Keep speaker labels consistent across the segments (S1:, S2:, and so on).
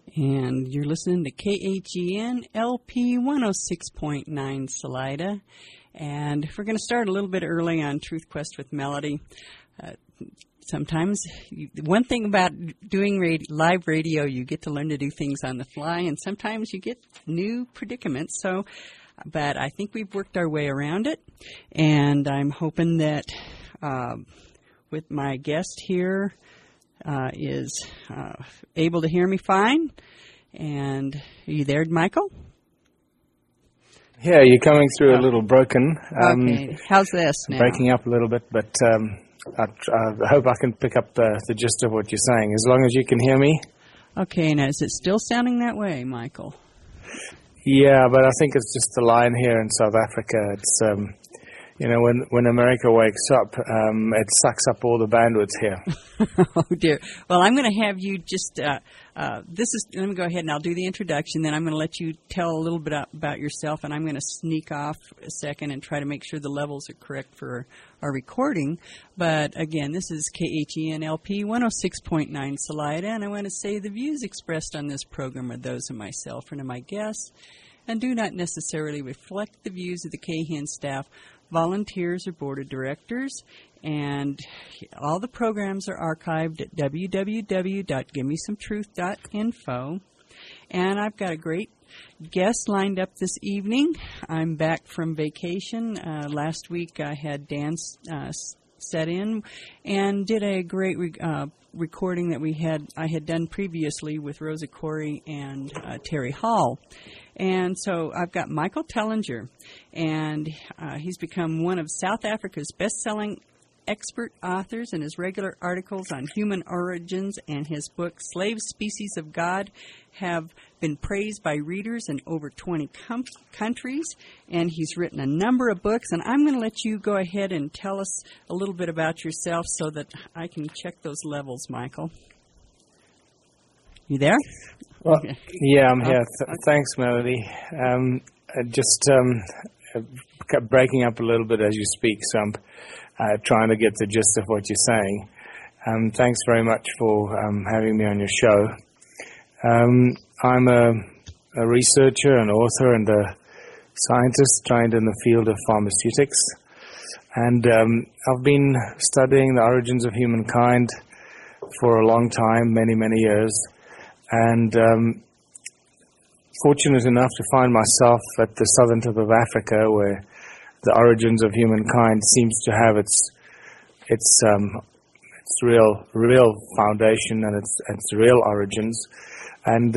S1: And you're listening to KHEN LP 106.9 Salida. And we're going to start a little bit early on Truth Quest with Melody. Sometimes, one thing about doing live radio, you get to learn to do things on the fly, and sometimes you get new predicaments. But I think we've worked our way around it, and I'm hoping that with my guest here is able to hear me fine. And are you there, Michael?
S2: Yeah, you're coming through a little broken.
S1: Okay, how's this now?
S2: Breaking up a little bit, but I hope I can pick up the gist of what you're saying, as long as you can hear me.
S1: Okay, now is it still sounding that way, Michael?
S2: Yeah, but I think it's just the line here in South Africa. It's, when America wakes up, it sucks up all the bandwidth here.
S1: Oh, dear. Well, I'm going to have you just, let me go ahead and I'll do the introduction, then I'm going to let you tell a little bit about yourself, and I'm going to sneak off a second and try to make sure the levels are correct for our recording. But, again, this is KHEN LP 106.9 Salida, and I want to say the views expressed on this program are those of myself and of my guests, and do not necessarily reflect the views of the KHEN staff, volunteers, or board of directors. And all the programs are archived at www.givemesometruth.info. And I've got a great guest lined up this evening. I'm back from vacation. Last week I had Dan set in and did a great recording that I had done previously with Rosa Corey and Terry Hall. And so I've got Michael Tellinger, and he's become one of South Africa's best-selling expert authors, and his regular articles on human origins and his book, Slave Species of God, have been praised by readers in over 20 countries, and he's written a number of books. And I'm going to let you go ahead and tell us a little bit about yourself so that I can check those levels, Michael. You there?
S2: Well, yeah, I'm here. Thanks, Melody. Just breaking up a little bit as you speak, so I'm trying to get the gist of what you're saying. Thanks very much for having me on your show. I'm a researcher, an author, and a scientist trained in the field of pharmaceutics. And I've been studying the origins of humankind for a long time, many, many years. And fortunate enough to find myself at the southern tip of Africa, where the origins of humankind seems to have its real foundation and its real origins. And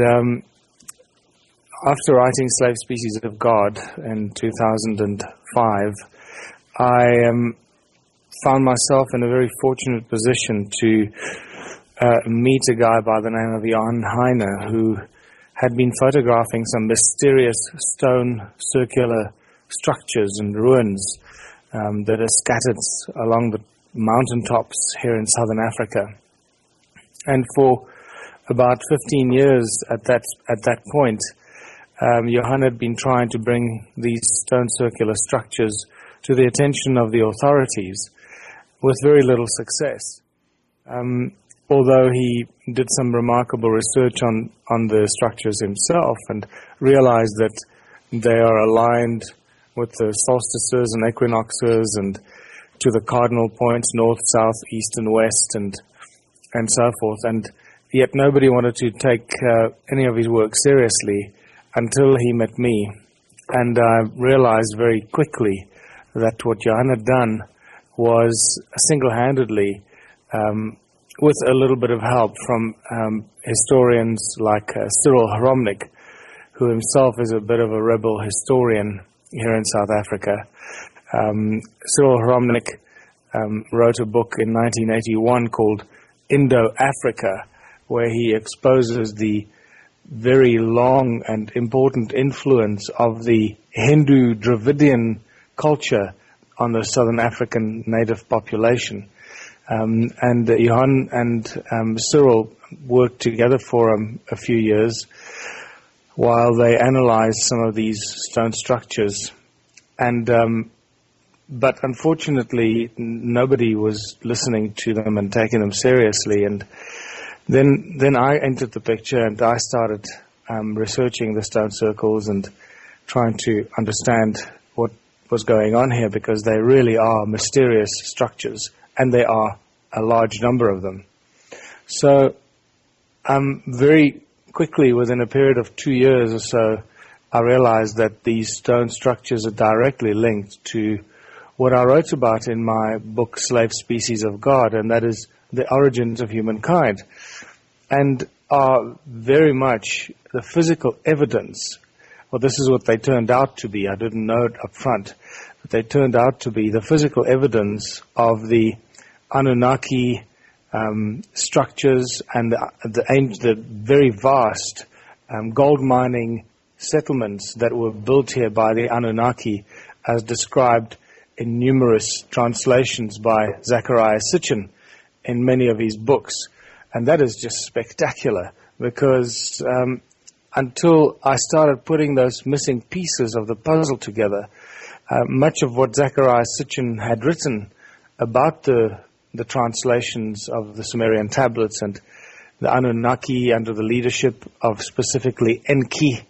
S2: after writing Slave Species of God in 2005, I found myself in a very fortunate position to meet a guy by the name of Johan Heine, who had been photographing some mysterious stone circular structures and ruins that are scattered along the mountaintops here in southern Africa. And for about 15 years at that point, Johan had been trying to bring these stone circular structures to the attention of the authorities with very little success. Although he did some remarkable research on the structures himself and realized that they are aligned with the solstices and equinoxes and to the cardinal points, north, south, east, and west, and so forth. And yet nobody wanted to take any of his work seriously until he met me. And I realized very quickly that what Johan had done was single-handedly, with a little bit of help from historians like Cyril Hromnik, who himself is a bit of a rebel historian here in South Africa. Cyril Hromnik wrote a book in 1981 called Indo-Africa, where he exposes the very long and important influence of the Hindu Dravidian culture on the Southern African native population. And Johan and Cyril worked together for a few years while they analyzed some of these stone structures. And but unfortunately, nobody was listening to them and taking them seriously. And Then I entered the picture, and I started researching the stone circles and trying to understand what was going on here, because they really are mysterious structures, and there are a large number of them. So very quickly, within a period of 2 years or so, I realized that these stone structures are directly linked to what I wrote about in my book, Slave Species of God, and that is the origins of humankind, and are very much the physical evidence. Well, this is what they turned out to be. I didn't know it up front, but they turned out to be the physical evidence of the Anunnaki structures and the very vast gold mining settlements that were built here by the Anunnaki, as described in numerous translations by Zecharia Sitchin in many of his books. And that is just spectacular, because until I started putting those missing pieces of the puzzle together, much of what Zecharia Sitchin had written about the translations of the Sumerian tablets and the Anunnaki under the leadership of specifically Enki,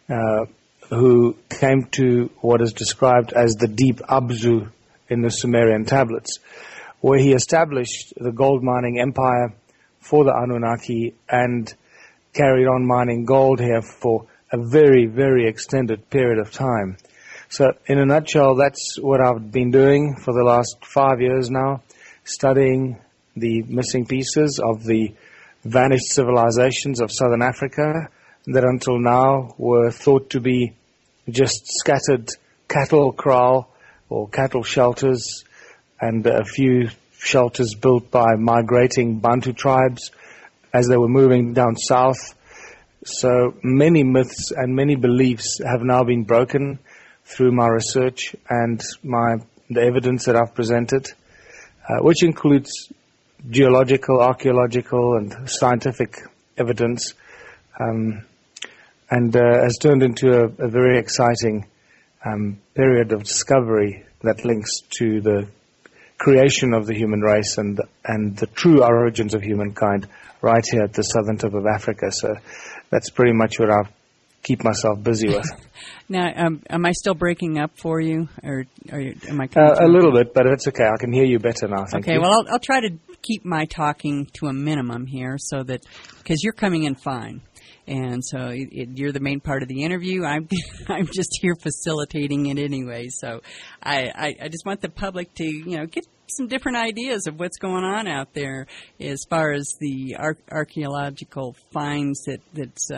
S2: who came to what is described as the Deep Abzu in the Sumerian tablets, where he established the gold mining empire for the Anunnaki and carried on mining gold here for a very, very extended period of time. So in a nutshell, that's what I've been doing for the last 5 years now, studying the missing pieces of the vanished civilizations of Southern Africa that until now were thought to be just scattered cattle kraal or cattle shelters, and a few shelters built by migrating Bantu tribes as they were moving down south. So many myths and many beliefs have now been broken through my research and the evidence that I've presented, which includes geological, archaeological, and scientific evidence, and has turned into a very exciting period of discovery that links to the creation of the human race and the true origins of humankind right here at the southern tip of Africa. So that's pretty much what I keep myself busy with.
S1: Now, am I still breaking up for you, or am I?
S2: A little bit, but it's okay. I can hear you better now. Thank you.
S1: Okay, well, I'll try to keep my talking to a minimum here, so that because you're coming in fine. And so you're the main part of the interview. I'm just here facilitating it anyway. So I just want the public to get some different ideas of what's going on out there as far as the archaeological finds that's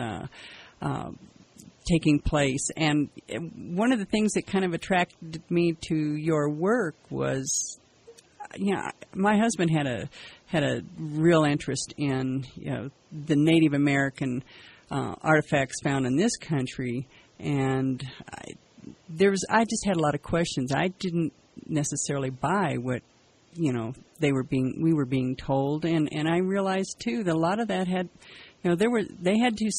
S1: taking place. And one of the things that kind of attracted me to your work was, my husband had a real interest in the Native American artifacts found in this country, and I just had a lot of questions. I didn't necessarily buy what we were being told, and I realized too that a lot of that had they had to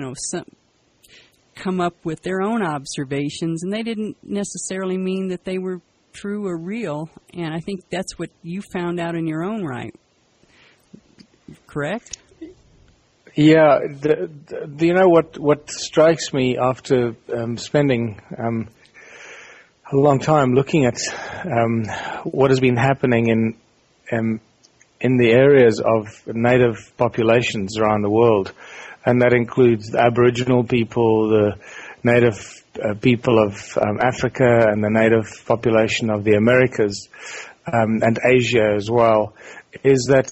S1: come up with their own observations, and they didn't necessarily mean that they were true or real. And I think that's what you found out in your own right. Correct?
S2: Yeah, what strikes me after spending a long time looking at what has been happening in the areas of native populations around the world, and that includes the Aboriginal people, the native people of Africa, and the native population of the Americas and Asia as well, is that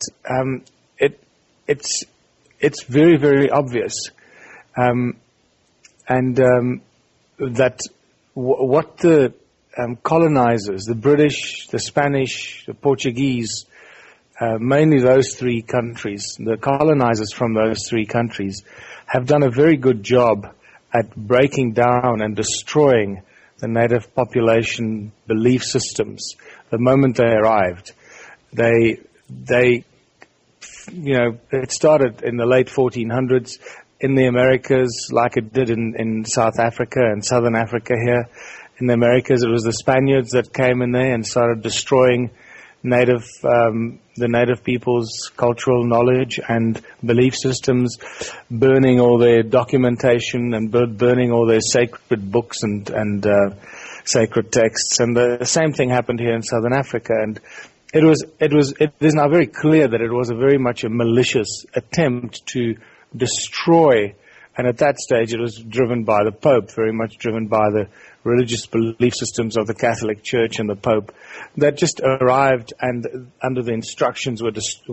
S2: it's very, very obvious, that what the colonizers, the British, the Spanish, the Portuguese, mainly those three countries, the colonizers from those three countries, have done a very good job at breaking down and destroying the native population belief systems the moment they arrived. It started in the late 1400s in the Americas, like it did in South Africa and Southern Africa here. In the Americas, it was the Spaniards that came in there and started destroying the native people's cultural knowledge and belief systems, burning all their documentation and burning all their sacred books and sacred texts. And the same thing happened here in Southern Africa. And it is now very clear that it was very much a malicious attempt to destroy. And at that stage, it was driven by the Pope, very much driven by the religious belief systems of the Catholic Church and the Pope, that just arrived and under the instructions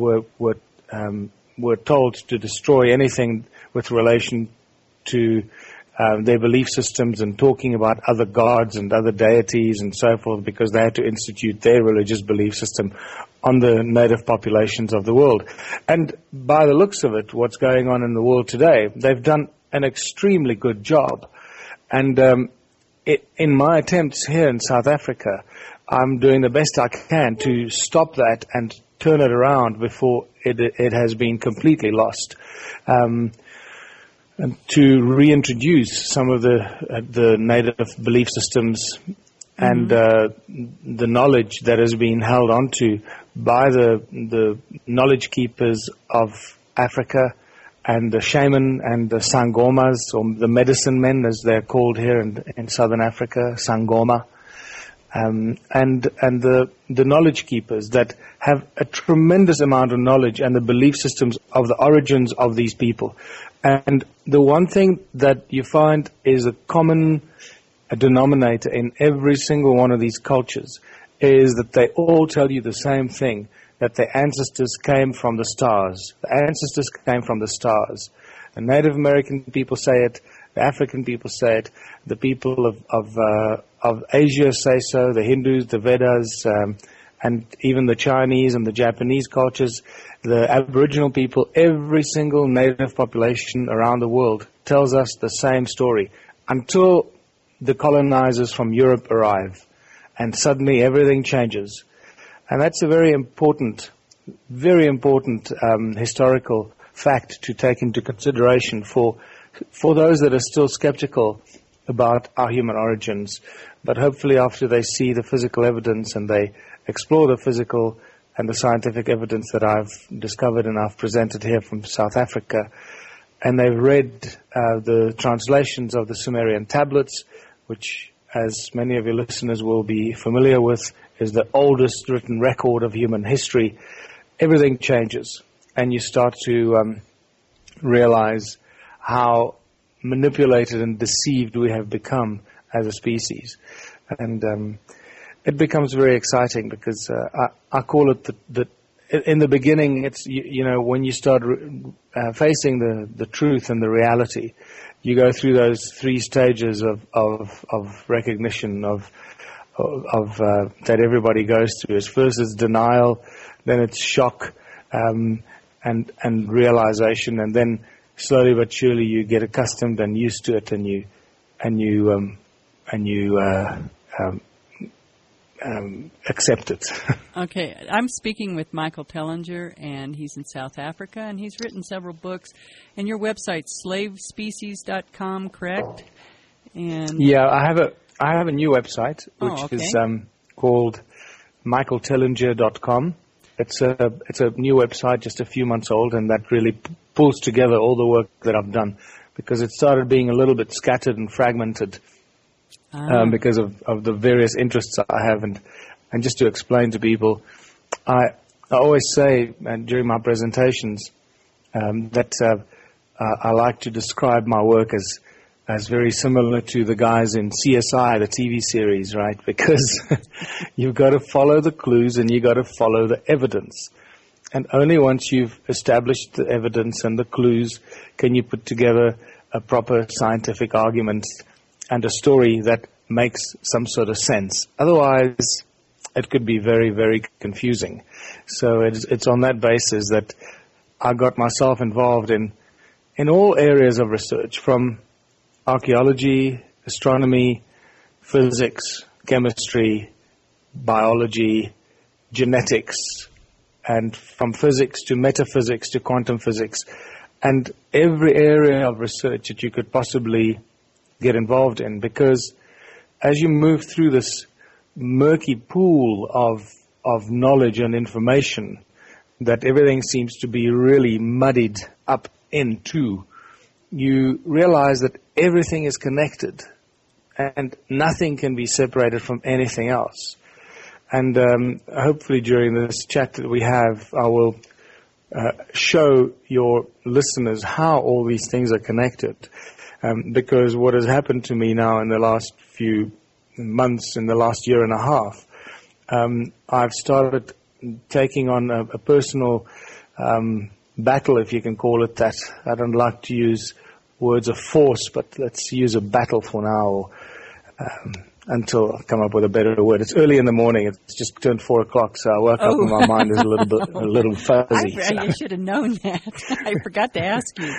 S2: were told to destroy anything with relation to their belief systems and talking about other gods and other deities and so forth, because they had to institute their religious belief system on the native populations of the world. And by the looks of it, what's going on in the world today, they've done an extremely good job. And in my attempts here in South Africa, I'm doing the best I can to stop that and turn it around before it has been completely lost. And to reintroduce some of the native belief systems and the knowledge that has been held onto by the knowledge keepers of Africa and the shaman and the sangomas, or the medicine men as they're called here in Southern Africa, sangoma, and the knowledge keepers that have a tremendous amount of knowledge and the belief systems of the origins of these people. And the one thing that you find is a common denominator in every single one of these cultures is that they all tell you the same thing, that their ancestors came from the stars. The ancestors came from the stars. The Native American people say it, the African people say it, the people of Asia say so, the Hindus, the Vedas, and even the Chinese and the Japanese cultures, the Aboriginal people, every single native population around the world tells us the same story until the colonizers from Europe arrive, and suddenly everything changes. And that's a very important historical fact to take into consideration for those that are still skeptical about our human origins. But hopefully after they see the physical evidence and they explore the physical and the scientific evidence that I've discovered and I've presented here from South Africa, and they've read the translations of the Sumerian tablets, which, as many of your listeners will be familiar with, is the oldest written record of human history, everything changes. And you start to realize how manipulated and deceived we have become as a species. And it becomes very exciting because I call it in the beginning, it's, when you start facing the truth and the reality, you go through those three stages of recognition of that everybody goes through. First it's denial, then it's shock, and realization, and then slowly but surely you get accustomed and used to it, and you accept it.
S1: Okay, I'm speaking with Michael Tellinger, and he's in South Africa, and he's written several books. And your website's slavespecies.com, correct? And
S2: yeah, I have a new website which is called michaeltellinger.com. It's a new website, just a few months old, and that really pulls together all the work that I've done, because it started being a little bit scattered and fragmented because of the various interests I have. And just to explain to people, I always say during my presentations that I like to describe my work as very similar to the guys in CSI, the TV series, right? Because you've got to follow the clues and you've got to follow the evidence. And only once you've established the evidence and the clues can you put together a proper scientific argument and a story that makes some sort of sense. Otherwise, it could be very, very confusing. So it's on that basis that I got myself involved in all areas of research, from archaeology, astronomy, physics, chemistry, biology, genetics, and from physics to metaphysics to quantum physics, and every area of research that you could possibly get involved in. Because as you move through this murky pool of knowledge and information that everything seems to be really muddied up into, you realize that everything is connected and nothing can be separated from anything else. And hopefully during this chat that we have, I will show your listeners how all these things are connected. Because what has happened to me now in the last few months, in the last year and a half, I've started taking on a personal battle, if you can call it that. I don't like to use words of force, but let's use a battle for now, until I come up with a better word. It's early in the morning. It's just turned 4 o'clock, so I woke up and my mind is a little fuzzy.
S1: You should have known that. I forgot to ask you.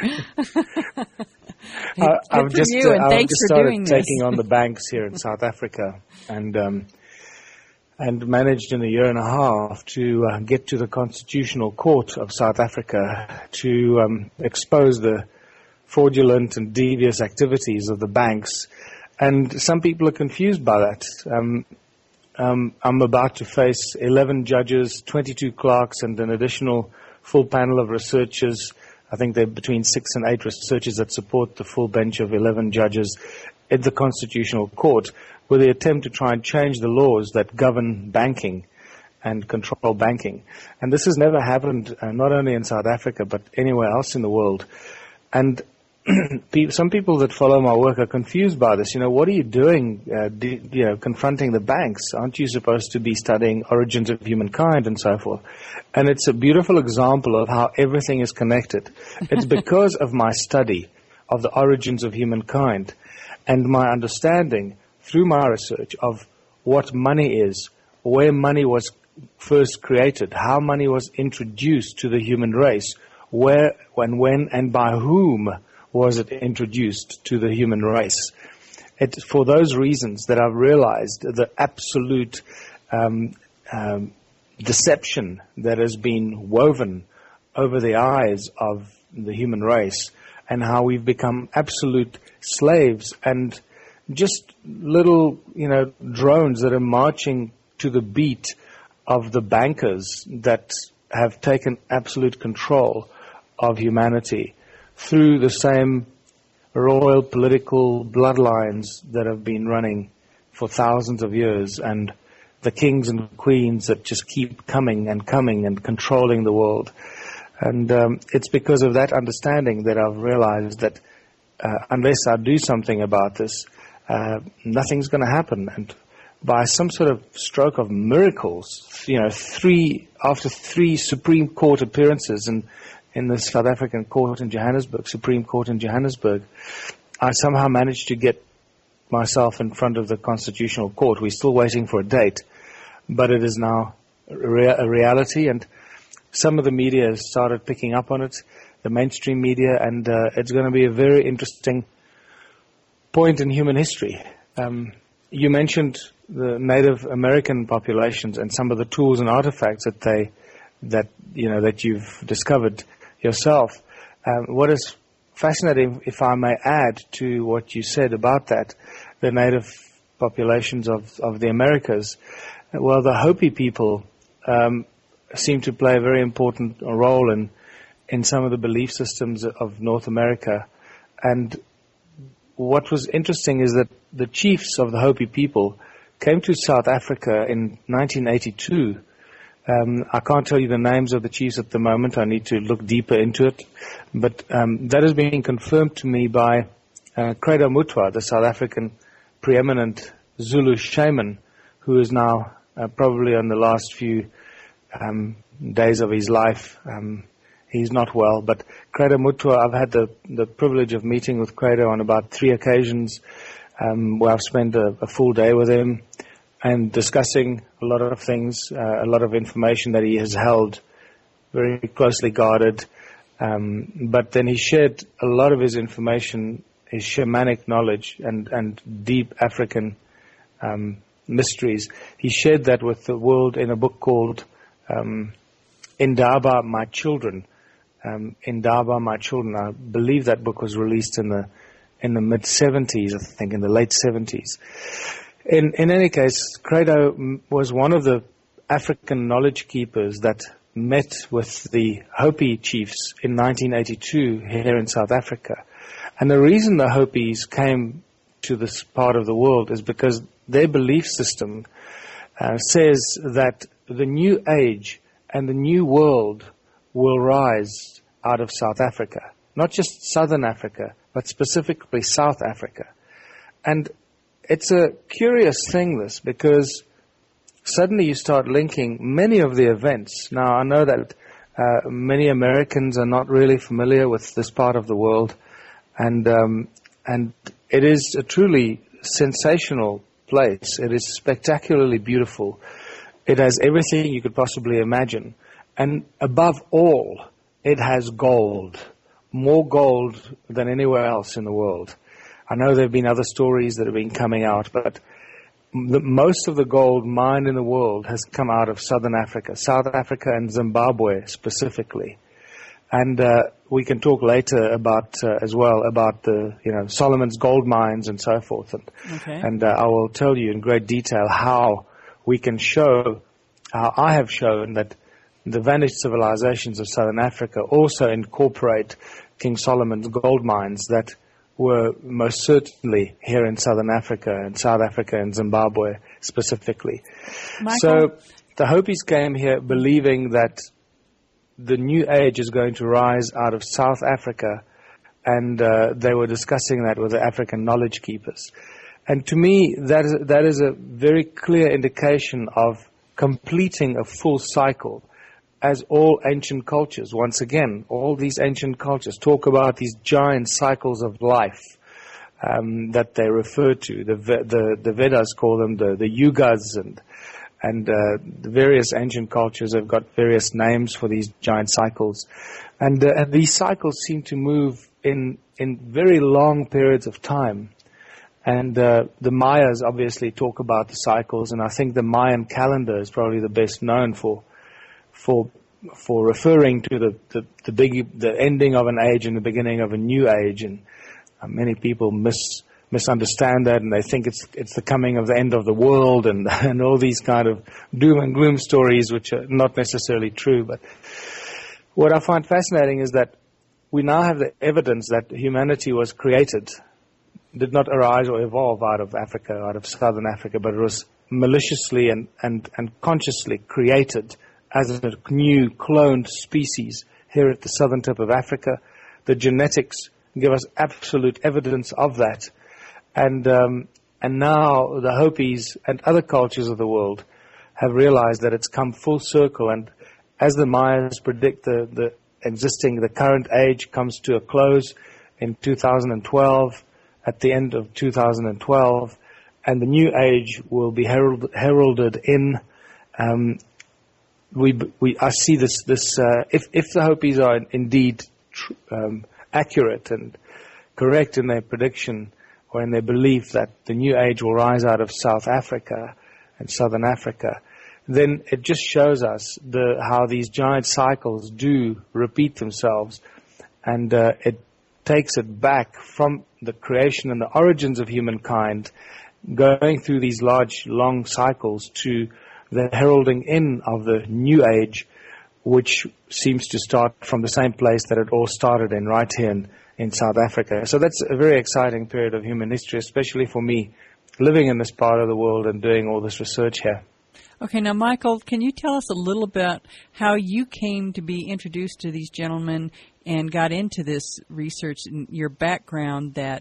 S2: I've just started taking on the banks here in South Africa, and managed in a year and a half to get to the Constitutional Court of South Africa to expose the fraudulent and devious activities of the banks. And some people are confused by that. I'm about to face 11 judges, 22 clerks, and an additional full panel of researchers. I think there are between 6 and 8 researchers that support the full bench of 11 judges at the Constitutional Court, with the attempt to try and change the laws that govern banking and control banking. And this has never happened, not only in South Africa, but anywhere else in the world. And some people that follow my work are confused by this. What are you doing, confronting the banks? Aren't you supposed to be studying origins of humankind and so forth? And it's a beautiful example of how everything is connected. It's because of my study of the origins of humankind and my understanding through my research of what money is, where money was first created, how money was introduced to the human race, where, when, and by whom was it introduced to the human race. It's for those reasons that I've realized the absolute deception that has been woven over the eyes of the human race, and how we've become absolute slaves and just little, drones that are marching to the beat of the bankers that have taken absolute control of humanity through the same royal political bloodlines that have been running for thousands of years, and the kings and queens that just keep coming and controlling the world. And it's because of that understanding that I've realized that unless I do something about this, nothing's going to happen. And by some sort of stroke of miracles, after 3 Supreme Court appearances in the South African court in Johannesburg, Supreme Court in Johannesburg, I somehow managed to get myself in front of the Constitutional Court. We're still waiting for a date, but it is now a reality, and some of the media has started picking up on it, the mainstream media, and it's going to be a very interesting point in human history. You mentioned the Native American populations and some of the tools and artifacts that you've discovered yourself. What is fascinating, if I may add to what you said about that, the native populations of the Americas, well, the Hopi people seem to play a very important role in some of the belief systems of North America. And what was interesting is that the chiefs of the Hopi people came to South Africa in 1982. I can't tell you the names of the chiefs at the moment. I need to look deeper into it. But that has been confirmed to me by Credo Mutwa, the South African preeminent Zulu shaman, who is now probably on the last few days of his life. He's not well. But Credo Mutwa, I've had the privilege of meeting with Credo on about 3 occasions where I've spent a full day with him and discussing a lot of things, a lot of information that he has held very closely guarded. But then he shared a lot of his information, his shamanic knowledge and deep African mysteries. He shared that with the world in a book called Indaba, My Children. Indaba, My Children. I believe that book was released in the mid-70s, I think, in the late 70s. In any case, Credo was one of the African knowledge keepers that met with the Hopi chiefs in 1982 here in South Africa. And the reason the Hopis came to this part of the world is because their belief system says that the new age and the new world will rise out of South Africa. Not just Southern Africa, but specifically South Africa. And it's a curious thing, this, because suddenly you start linking many of the events. Now, I know that many Americans are not really familiar with this part of the world, and it is a truly sensational place. It is spectacularly beautiful. It has everything you could possibly imagine. And above all, it has gold. More gold than anywhere else in the world. I know there have been other stories that have been coming out, but most of the gold mined in the world has come out of Southern Africa, South Africa and Zimbabwe specifically. And we can talk later about as well about the Solomon's gold mines and so forth. And I will tell you in great detail how we can show, how I have shown that the vanished civilizations of Southern Africa also incorporate King Solomon's gold mines that were most certainly here in Southern Africa and South Africa and Zimbabwe specifically.
S1: Michael?
S2: So the Hopis came here believing that the new age is going to rise out of South Africa, and they were discussing that with the African knowledge keepers. And to me, that is a very clear indication of completing a full cycle, as all ancient cultures, once again, all these ancient cultures talk about these giant cycles of life that they refer to. The Vedas call them the yugas, and the various ancient cultures have got various names for these giant cycles. And these cycles seem to move in very long periods of time. And the Mayas obviously talk about the cycles, and I think the Mayan calendar is probably the best known for referring to the ending of an age and the beginning of a new age. And many people misunderstand that, and they think it's the coming of the end of the world and all these kind of doom and gloom stories, which are not necessarily true. But what I find fascinating is that we now have the evidence that humanity was created, did not arise or evolve out of Africa, out of Southern Africa, but it was maliciously and consciously created as a new cloned species here at the southern tip of Africa. The genetics give us absolute evidence of that. And now the Hopis and other cultures of the world have realized that it's come full circle. And as the Mayas predict the current age comes to a close in 2012, at the end of 2012, and the new age will be heralded in. I see this. If the Hopis are indeed accurate and correct in their prediction or in their belief that the new age will rise out of South Africa and Southern Africa, then it just shows us how these giant cycles do repeat themselves, and it takes it back from the creation and the origins of humankind, going through these large, long cycles to the heralding in of the new age, which seems to start from the same place that it all started in, right here in South Africa. So that's a very exciting period of human history, especially for me, living in this part of the world and doing all this research here.
S1: Okay, now, Michael, can you tell us a little about how you came to be introduced to these gentlemen and got into this research and your background that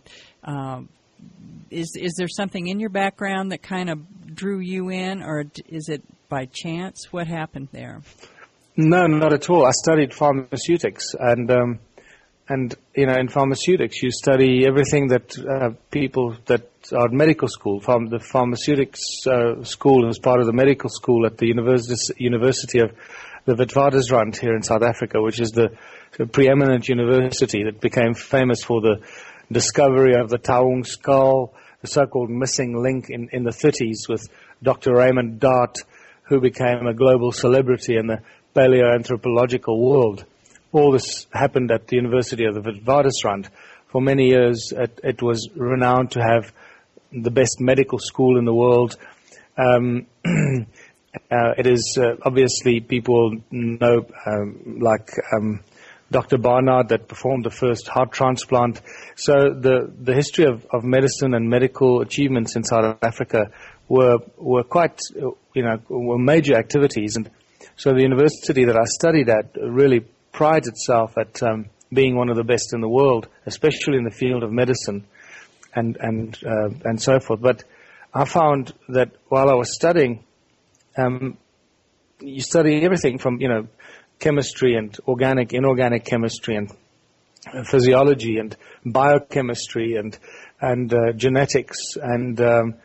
S1: is there something in your background that kind of drew you in, or is it by chance? What happened there?
S2: No, not at all. I studied pharmaceutics, and in pharmaceutics you study everything that people that are at medical school. The pharmaceutics school is part of the medical school at the University of the Witwatersrand here in South Africa, which is the preeminent university that became famous for the discovery of the Taung skull, the so-called missing link in the 30s with Dr. Raymond Dart, who became a global celebrity in the paleoanthropological world. All this happened at the University of the Witwatersrand. For many years, it was renowned to have the best medical school in the world. And It is obviously people know like Dr. Barnard that performed the first heart transplant. So the history of medicine and medical achievements in South Africa were quite, were major activities. And so the university that I studied at really prides itself at being one of the best in the world, especially in the field of medicine and so forth. But I found that while I was studying, you study everything from, chemistry and organic, inorganic chemistry and physiology and biochemistry and genetics and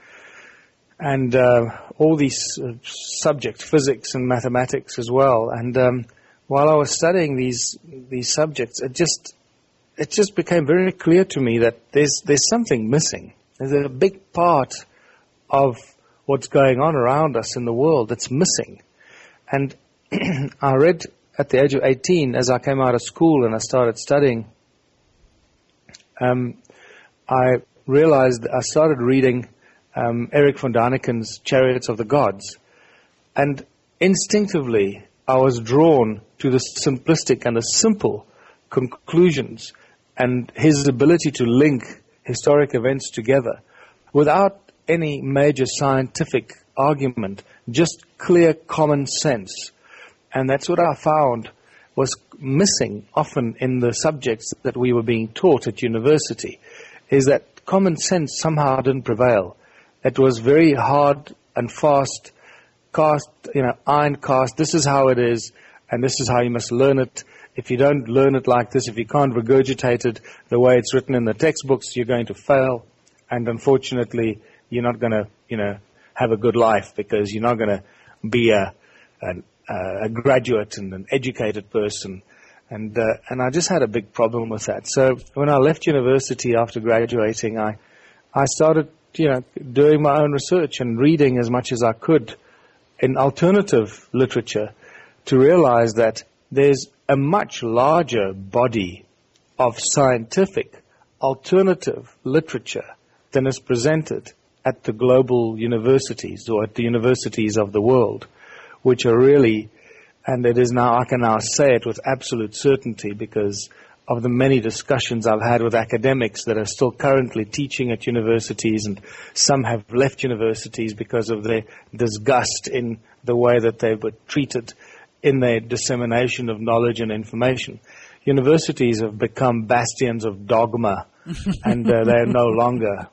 S2: all these subjects, physics and mathematics as well. And while I was studying these subjects, it just became very clear to me that there's something missing. There's a big part of what's going on around us in the world that's missing. And I read at the age of 18, as I came out of school and I started studying, I realized I started reading Erich von Daniken's Chariots of the Gods. And instinctively, I was drawn to the simplistic and the simple conclusions and his ability to link historic events together without any major scientific argument, just clear common sense. And that's what I found was missing often in the subjects that we were being taught at university, is that common sense somehow didn't prevail. It was very hard and fast, iron cast, this is how it is, and this is how you must learn it. If you don't learn it like this, if you can't regurgitate it the way it's written in the textbooks, you're going to fail. And unfortunately, you're not going to, have a good life because you're not going to be a graduate and an educated person. And I just had a big problem with that. So when I left university after graduating, I started, doing my own research and reading as much as I could in alternative literature to realize that there's a much larger body of scientific alternative literature than is presented at the global universities or at the universities of the world, which are really, and it is now, I can now say it with absolute certainty because of the many discussions I've had with academics that are still currently teaching at universities, and some have left universities because of their disgust in the way that they were treated in their dissemination of knowledge and information. Universities have become bastions of dogma, and they are no longer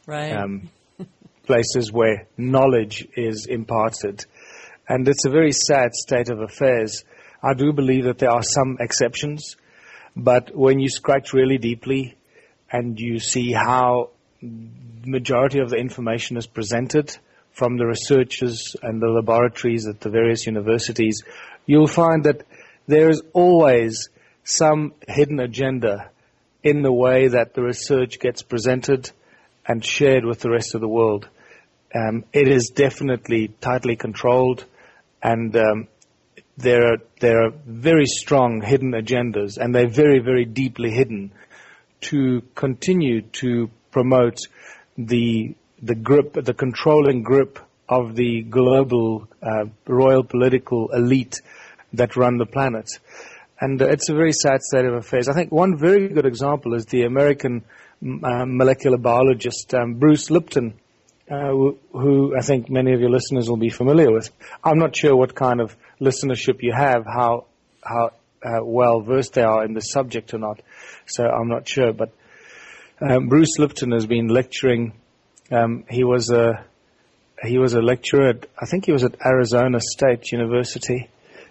S2: places where knowledge is imparted. And it's a very sad state of affairs. I do believe that there are some exceptions, but when you scratch really deeply and you see how the majority of the information is presented from the researchers and the laboratories at the various universities, you'll find that there is always some hidden agenda in the way that the research gets presented and shared with the rest of the world. It is definitely tightly controlled, and there are very strong hidden agendas, and they're very, very deeply hidden to continue to promote the controlling grip of the global royal political elite that run the planet. And it's a very sad state of affairs. I think one very good example is the American molecular biologist Bruce Lipton, who I think many of your listeners will be familiar with. I'm not sure what kind of listenership you have, how well versed they are in the subject or not. So I'm not sure. But Bruce Lipton has been lecturing. He was a lecturer at, I think he was at Arizona State University,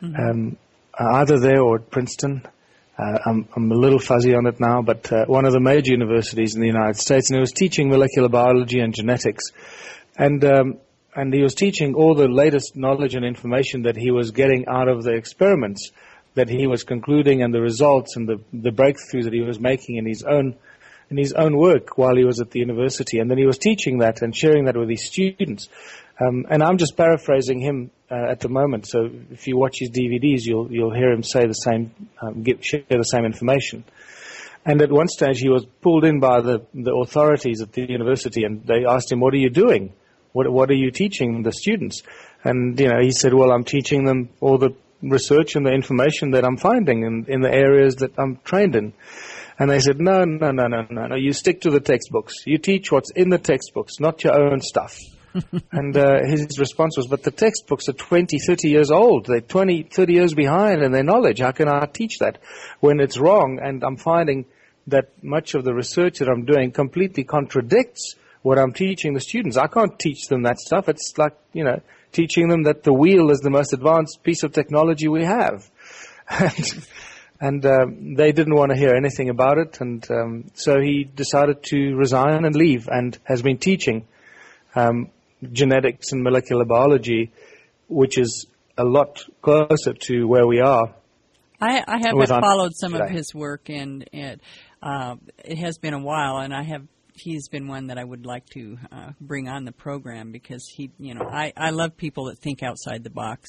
S2: either there or at Princeton. I'm a little fuzzy on it now, but one of the major universities in the United States, and he was teaching molecular biology and genetics, and he was teaching all the latest knowledge and information that he was getting out of the experiments that he was concluding and the results and the breakthroughs that he was making in his own work while he was at the university. And then he was teaching that and sharing that with his students. And I'm just paraphrasing him at the moment. So if you watch his DVDs, you'll hear him say the same, share the same information. And at one stage, he was pulled in by the authorities at the university, and they asked him, "What are you doing? what are you teaching the students? And, he said, well, I'm teaching them all the research and the information that I'm finding in the areas that I'm trained in. And they said, no, you stick to the textbooks. You teach what's in the textbooks, not your own stuff. And his response was, but the textbooks are 20, 30 years old. They're 20, 30 years behind in their knowledge. How can I teach that when it's wrong? And I'm finding that much of the research that I'm doing completely contradicts what I'm teaching the students. I can't teach them that stuff. It's like, teaching them that the wheel is the most advanced piece of technology we have. And they didn't want to hear anything about it. And so he decided to resign and leave, and has been teaching genetics and molecular biology, which is a lot closer to where we are.
S1: I have followed some of his work, and it has been a while, and he's been one that I would like to bring on the program, because I love people that think outside the box.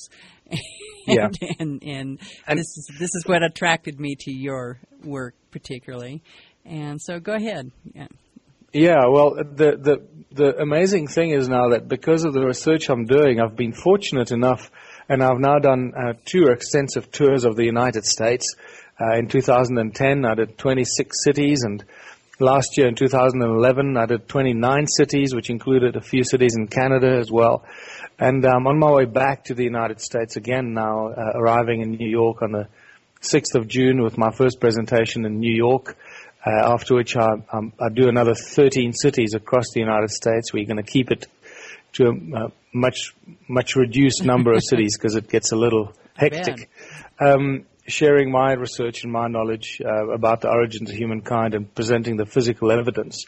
S1: and this is what attracted me to your work particularly. And so go ahead.
S2: Yeah, well, the amazing thing is now that because of the research I'm doing, I've been fortunate enough, and I've now done 2 extensive tours of the United States. In 2010, I did 26 cities, and last year in 2011, I did 29 cities, which included a few cities in Canada as well. And I'm on my way back to the United States again now, arriving in New York on the 6th of June with my first presentation in New York, after which I do another 13 cities across the United States. We're going to keep it to a much reduced number of cities because it gets a little hectic. Sharing my research and my knowledge about the origins of humankind and presenting the physical evidence.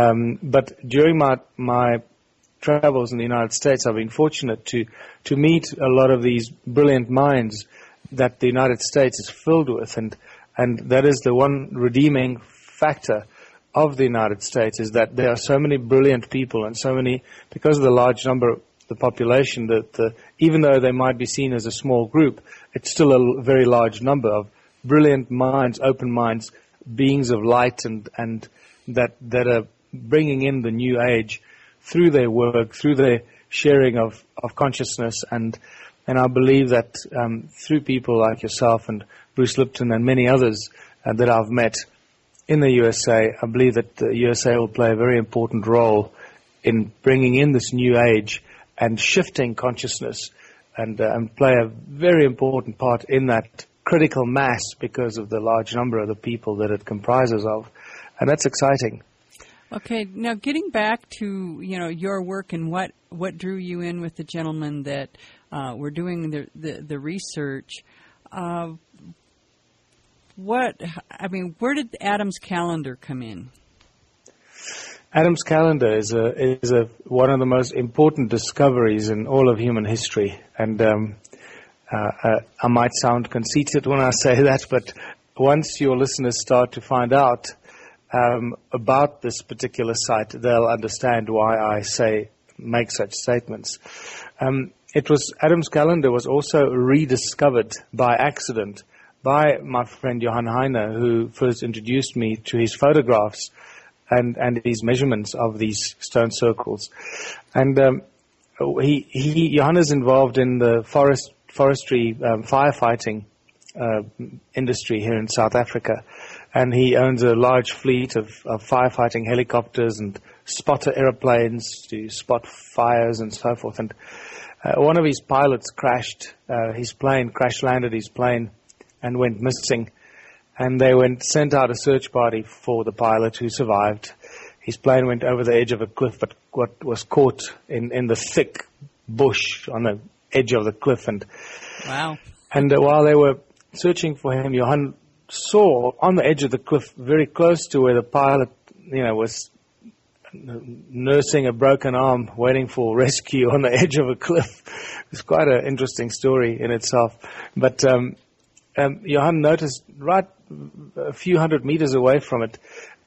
S2: But during my travels in the United States, I've been fortunate to meet a lot of these brilliant minds that the United States is filled with, and that is the one redeeming factor of the United States, is that there are so many brilliant people, and so many, because of the large number of the population, that even though they might be seen as a small group, it's still a very large number of brilliant minds, open minds, beings of light, and that are bringing in the new age through their work, through their sharing of consciousness. And I believe that through people like yourself and Bruce Lipton and many others that I've met in the USA, I believe that the USA will play a very important role in bringing in this new age and shifting consciousness, and play a very important part in that critical mass because of the large number of the people that it comprises of. And that's exciting.
S1: Okay, now getting back to your work and what drew you in with the gentlemen that were doing the research, where did Adam's calendar come in?
S2: Adam's calendar is one of the most important discoveries in all of human history, and I might sound conceited when I say that, but once your listeners start to find out about this particular site, they'll understand why I make such statements. Adam's calendar was also rediscovered by accident by my friend Johann Heine, who first introduced me to his photographs and his measurements of these stone circles. And Johann is involved in the forestry firefighting industry here in South Africa, and he owns a large fleet of firefighting helicopters and spotter airplanes to spot fires and so forth. And one of his pilots crash-landed his plane and went missing. And they sent out a search party for the pilot, who survived. His plane went over the edge of a cliff, but was caught in the thick bush on the edge of the cliff. And
S1: wow!
S2: And while they were searching for him, Johann saw on the edge of the cliff, very close to where the pilot, was nursing a broken arm, waiting for rescue on the edge of a cliff. It's quite an interesting story in itself. But Johann noticed right a few hundred meters away from it,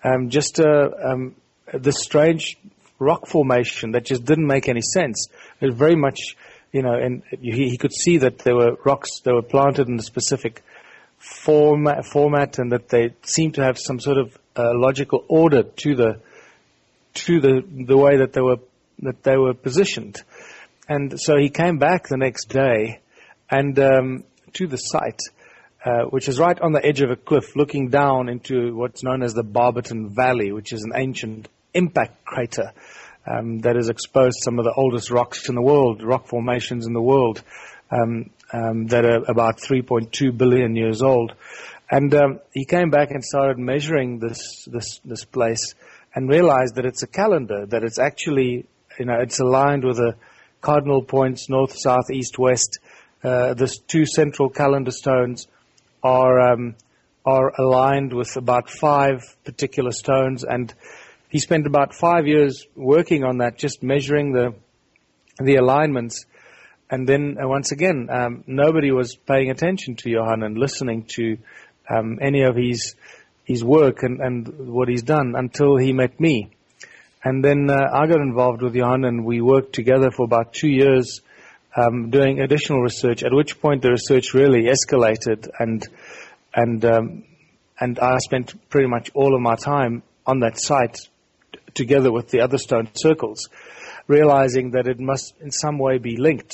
S2: this strange rock formation that just didn't make any sense. It was very much, and he could see that there were rocks that were planted in a specific format, and that they seemed to have some sort of logical order to the way that they were they were positioned. And so he came back the next day and to the site, which is right on the edge of a cliff, looking down into what's known as the Barberton Valley, which is an ancient impact crater that has exposed some of the oldest rocks in the world, rock formations in the world, that are about 3.2 billion years old. And he came back and started measuring this place and realized that it's a calendar, that it's actually, it's aligned with the cardinal points, north, south, east, west. The two central calendar stones are aligned with about 5 particular stones, and he spent about 5 years working on that, just measuring the alignments. And then once again, nobody was paying attention to Johann and listening to any of his work and what he's done until he met me. And then I got involved with Johann, and we worked together for about 2 years doing additional research, at which point the research really escalated, and I spent pretty much all of my time on that site together with the other stone circles, realizing that it must in some way be linked.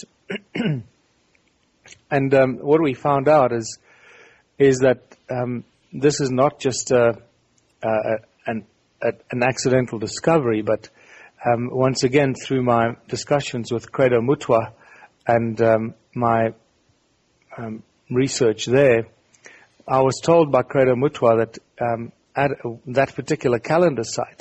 S2: And what we found out is that this is not just an accidental discovery, but once again, through my discussions with Credo Mutwa and my research there, I was told by Credo Mutwa that at that particular calendar site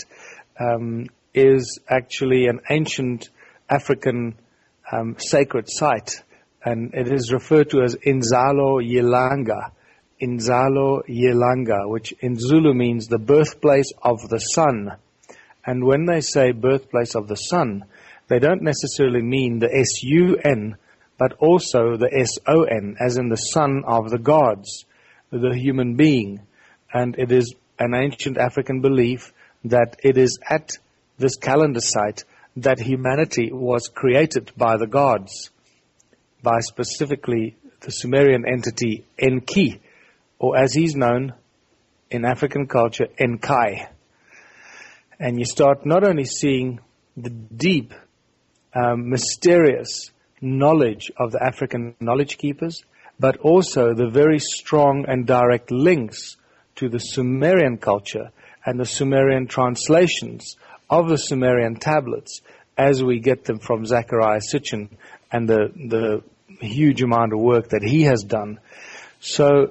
S2: is actually an ancient African sacred site, and it is referred to as Inzalo Yelanga. Inzalo Yelanga, which in Zulu means the birthplace of the sun. And when they say birthplace of the sun, they don't necessarily mean the S-U-N, but also the S-O-N, as in the son of the gods, the human being. And it is an ancient African belief that it is at this calendar site that humanity was created by the gods, by specifically the Sumerian entity Enki, or as he's known in African culture, Enkai. And you start not only seeing the deep, mysterious knowledge of the African knowledge keepers, but also the very strong and direct links to the Sumerian culture and the Sumerian translations of the Sumerian tablets as we get them from Zechariah Sitchin and the huge amount of work that he has done. So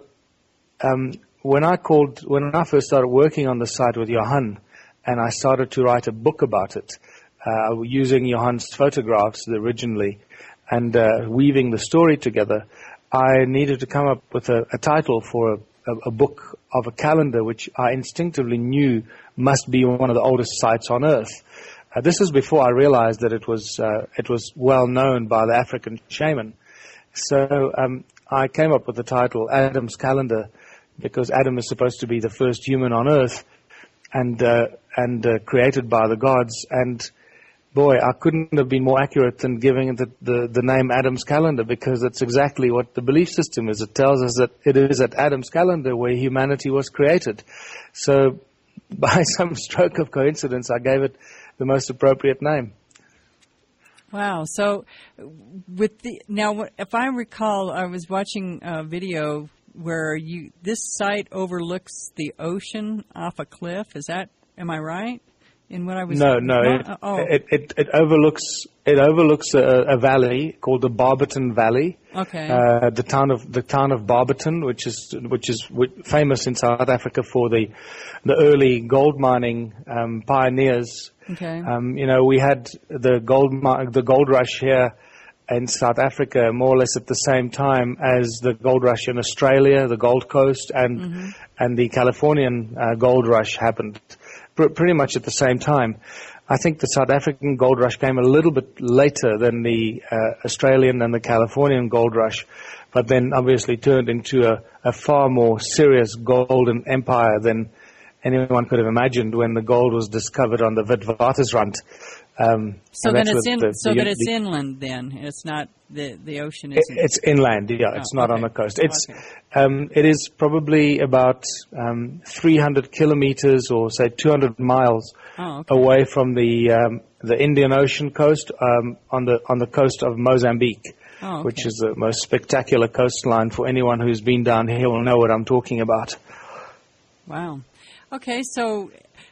S2: when I first started working on the site with Johann, and I started to write a book about it, using Johann's photographs originally, and weaving the story together, I needed to come up with a title for a book of a calendar which I instinctively knew must be one of the oldest sites on Earth. This is before I realized that it was well known by the African shaman. So I came up with the title Adam's Calendar, because Adam is supposed to be the first human on Earth, and created by the gods. And boy, I couldn't have been more accurate than giving it the name Adam's Calendar, because that's exactly what the belief system is. It tells us that it is at Adam's Calendar where humanity was created. So by some stroke of coincidence, I gave it the most appropriate name.
S1: Wow. So now, if I recall, I was watching a video where this site overlooks the ocean off a cliff. Am I right in what I was?
S2: No.
S1: Oh.
S2: It overlooks a valley called the Barberton Valley.
S1: Okay.
S2: The town of Barberton, which is famous in South Africa for the early gold mining pioneers.
S1: Okay.
S2: We had the gold rush here in South Africa more or less at the same time as the gold rush in Australia, the Gold Coast, and the Californian gold rush happened pretty much at the same time. I think the South African gold rush came a little bit later than the Australian and the Californian gold rush, but then obviously turned into a far more serious golden empire than anyone could have imagined when the gold was discovered on the Witwatersrand.
S1: So then it's inland. Then it's not the ocean. Isn't
S2: it's inland. Yeah, it's not on the coast. It is probably about 300 kilometers or say 200 miles away from the the Indian Ocean coast, on the coast of Mozambique,
S1: Oh, okay.
S2: which is the most spectacular coastline. For anyone who's been down here will know what I'm talking about.
S1: Wow. Okay, so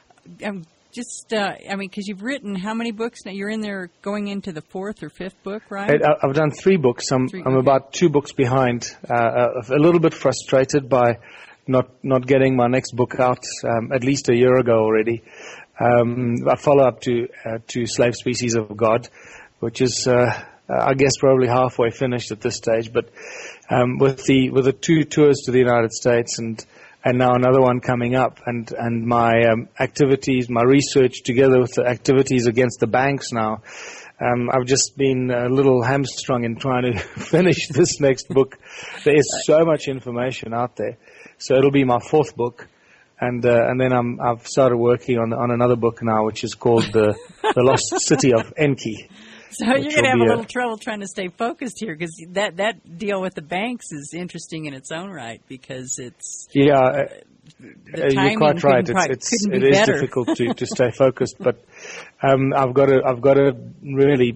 S1: because you've written how many books now? You're in there going into the fourth or fifth book, right?
S2: I've done 3 books. I'm
S1: Okay.
S2: about 2 books behind. A little bit frustrated by not getting my next book out at least a year ago already. I follow up to Slave Species of God, which is I guess probably halfway finished at this stage. But with the 2 tours to the United States and now another one coming up, and my activities, my research together with the activities against the banks now, I've just been a little hamstrung in trying to finish this next book. There is so much information out there. So it'll be my 4th book, and then I've started working on another book now, which is called the Lost City of Enki.
S1: So you're going to have a little trouble trying to stay focused here, because that deal with the banks is interesting in its own right, because it's
S2: you're quite right.
S1: It
S2: It is difficult to stay focused, but I've got to really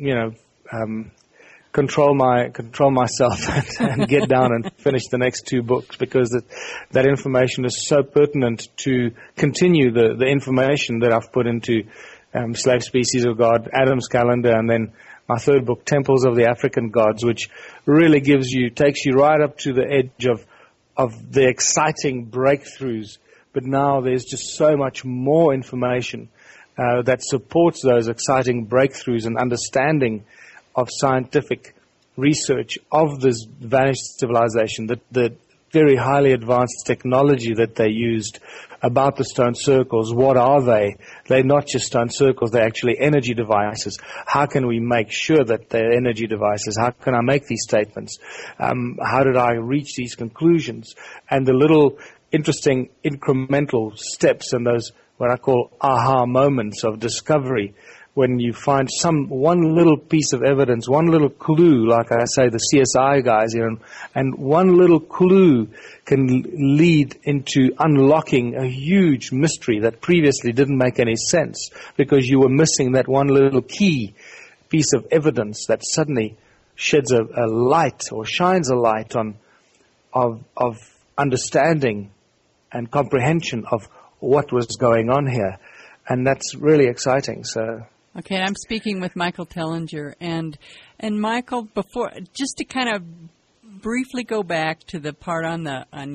S2: control myself and get down and finish the next 2 books, because that information is so pertinent to continue the information that I've put into Slave Species of God, Adam's Calendar, and then my 3rd book, Temples of the African Gods, which really takes you right up to the edge of the exciting breakthroughs. But now there's just so much more information that supports those exciting breakthroughs and understanding of scientific research of this vanished civilization, the very highly advanced technology that they used, about the stone circles. What are they? They're not just stone circles, they're actually energy devices. How can we make sure that they're energy devices? How can I make these statements? How did I reach these conclusions? And the little interesting incremental steps and those what I call aha moments of discovery, when you find one little piece of evidence, one little clue, like I say, the CSI guys, and one little clue can lead into unlocking a huge mystery that previously didn't make any sense, because you were missing that one little key piece of evidence that suddenly sheds a light or shines a light on of understanding and comprehension of what was going on here. And that's really exciting. So.
S1: Okay, I'm speaking with Michael Tellinger, and Michael, before, just to kind of briefly go back to the part on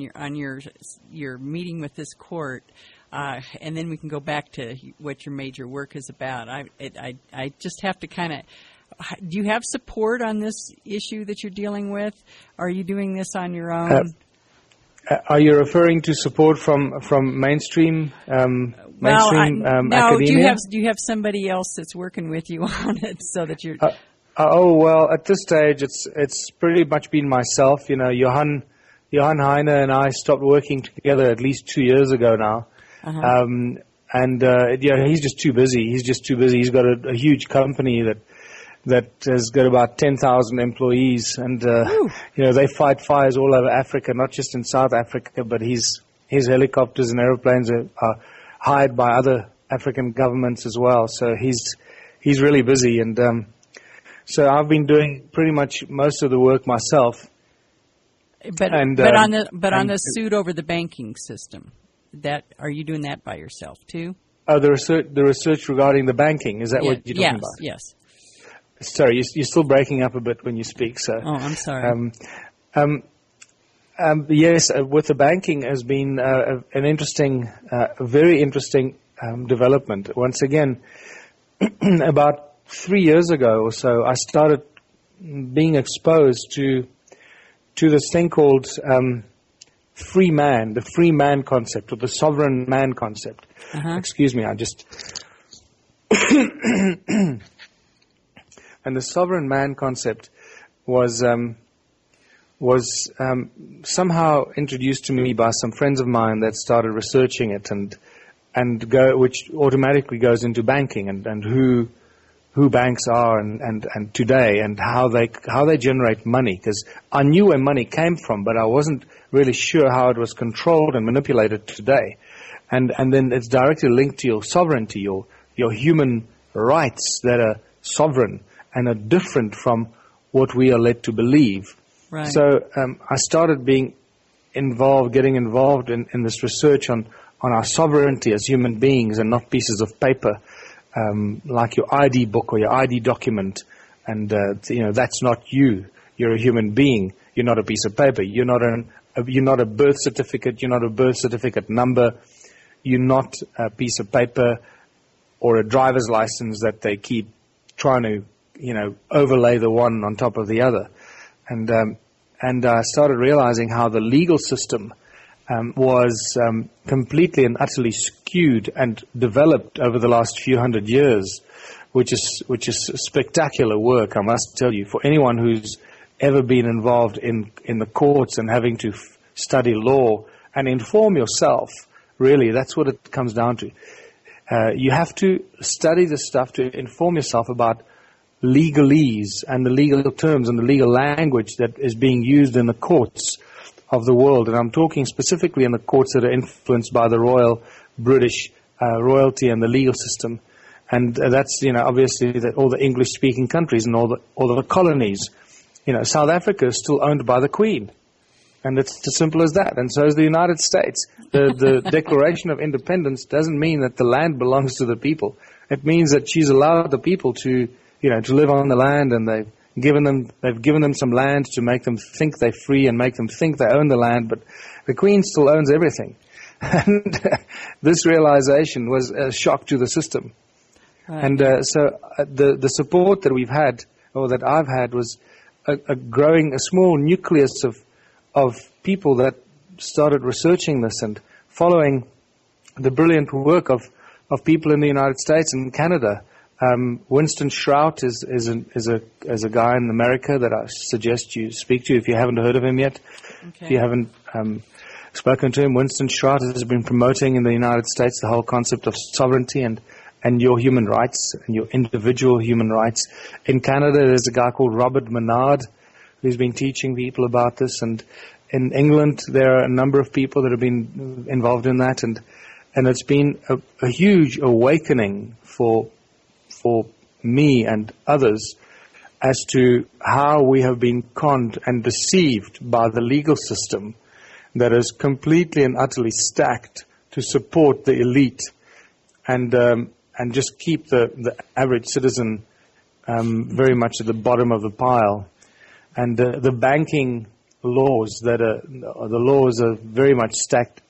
S1: your meeting with this court, and then we can go back to what your major work is about. I just have to kind of. Do you have support on this issue that you're dealing with? Are you doing this on your own?
S2: Are you referring to support from mainstream?
S1: No.
S2: Academia?
S1: Do you have somebody else that's working with you on it, so that you're?
S2: Well, at this stage, it's pretty much been myself. Johan Heine and I stopped working together at least 2 years ago now.
S1: Uh-huh.
S2: He's just too busy. He's got a huge company that has got about 10,000 employees, and they fight fires all over Africa, not just in South Africa, but his helicopters and airplanes are hired by other African governments as well. So he's really busy, and so I've been doing pretty much most of the work myself.
S1: But on the suit over the banking system, are you doing that by yourself too?
S2: Oh, the research regarding the banking, is that what you're talking about?
S1: Yes.
S2: Sorry, you're still breaking up a bit when you speak. So.
S1: Oh, I'm sorry.
S2: Yes, with the banking has been an interesting, very interesting development. Once again, about 3 years ago or so, I started being exposed to this thing called free man, the free man concept, or the sovereign man concept.
S1: Uh-huh.
S2: Excuse me, I just... And the sovereign man concept was somehow introduced to me by some friends of mine that started researching it, which automatically goes into banking and who banks are and today, and how they generate money. Because I knew where money came from, but I wasn't really sure how it was controlled and manipulated today. And then it's directly linked to your sovereignty, your human rights that are sovereign and are different from what we are led to believe.
S1: Right.
S2: So I started getting involved in this research on our sovereignty as human beings and not pieces of paper, like your ID book or your ID document. And, that's not you. You're a human being. You're not a piece of paper. You're not a birth certificate. You're not a birth certificate number. You're not a piece of paper or a driver's license that they keep trying to, overlay the one on top of the other. And I started realizing how the legal system was completely and utterly skewed and developed over the last few hundred years, which is spectacular work, I must tell you, for anyone who's ever been involved in the courts and having to study law and inform yourself. Really, that's what it comes down to. You have to study this stuff to inform yourself about legalese and the legal terms and the legal language that is being used in the courts of the world. And I'm talking specifically in the courts that are influenced by the Royal British royalty and the legal system. And that's, obviously all the English-speaking countries and all the colonies. South Africa is still owned by the Queen. And it's as simple as that. And so is the United States. The Declaration of Independence doesn't mean that the land belongs to the people. It means that she's allowed the people to live on the land, and they've given them some land to make them think they're free and make them think they own the land, but the Queen still owns everything. And this realization was a shock to the system. Right. And so the support that we've had, or that I've had, was a small nucleus of people that started researching this and following the brilliant work of people in the United States and Canada. Winston Shrout is a guy in America that I suggest you speak to if you haven't heard of him yet. Okay. If you haven't spoken to him, Winston Shrout has been promoting in the United States the whole concept of sovereignty and your human rights and your individual human rights. In Canada, there's a guy called Robert Menard who's been teaching people about this, and in England there are a number of people that have been involved in that, and it's been a huge awakening for me and others as to how we have been conned and deceived by the legal system that is completely and utterly stacked to support the elite and just keep the average citizen very much at the bottom of the pile. And the banking laws the laws are very much stacked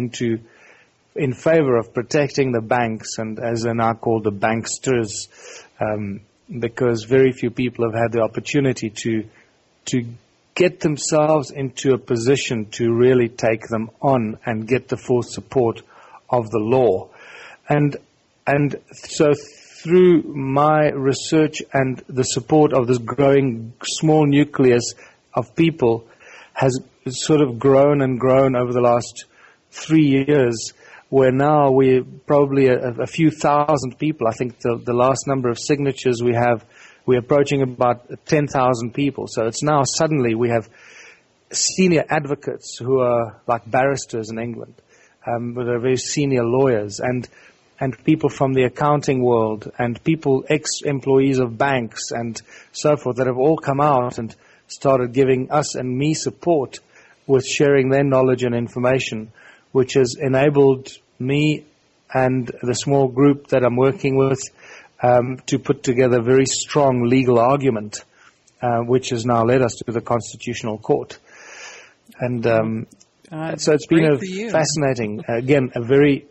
S2: in favor of protecting the banks, and as they're now called, the banksters, because very few people have had the opportunity to get themselves into a position to really take them on and get the full support of the law. And so through my research and the support of this growing small nucleus of people has sort of grown and grown over the last 3 years, where now we're probably a few thousand people. I think the last number of signatures we're approaching about 10,000 people. So it's now suddenly we have senior advocates who are like barristers in England, but are very senior lawyers, and people from the accounting world, and people, ex-employees of banks and so forth, that have all come out and started giving us and me support with sharing their knowledge and information, which has enabled me and the small group that I'm working with to put together a very strong legal argument, which has now led us to the Constitutional Court. And so it's been a fascinating, again, a very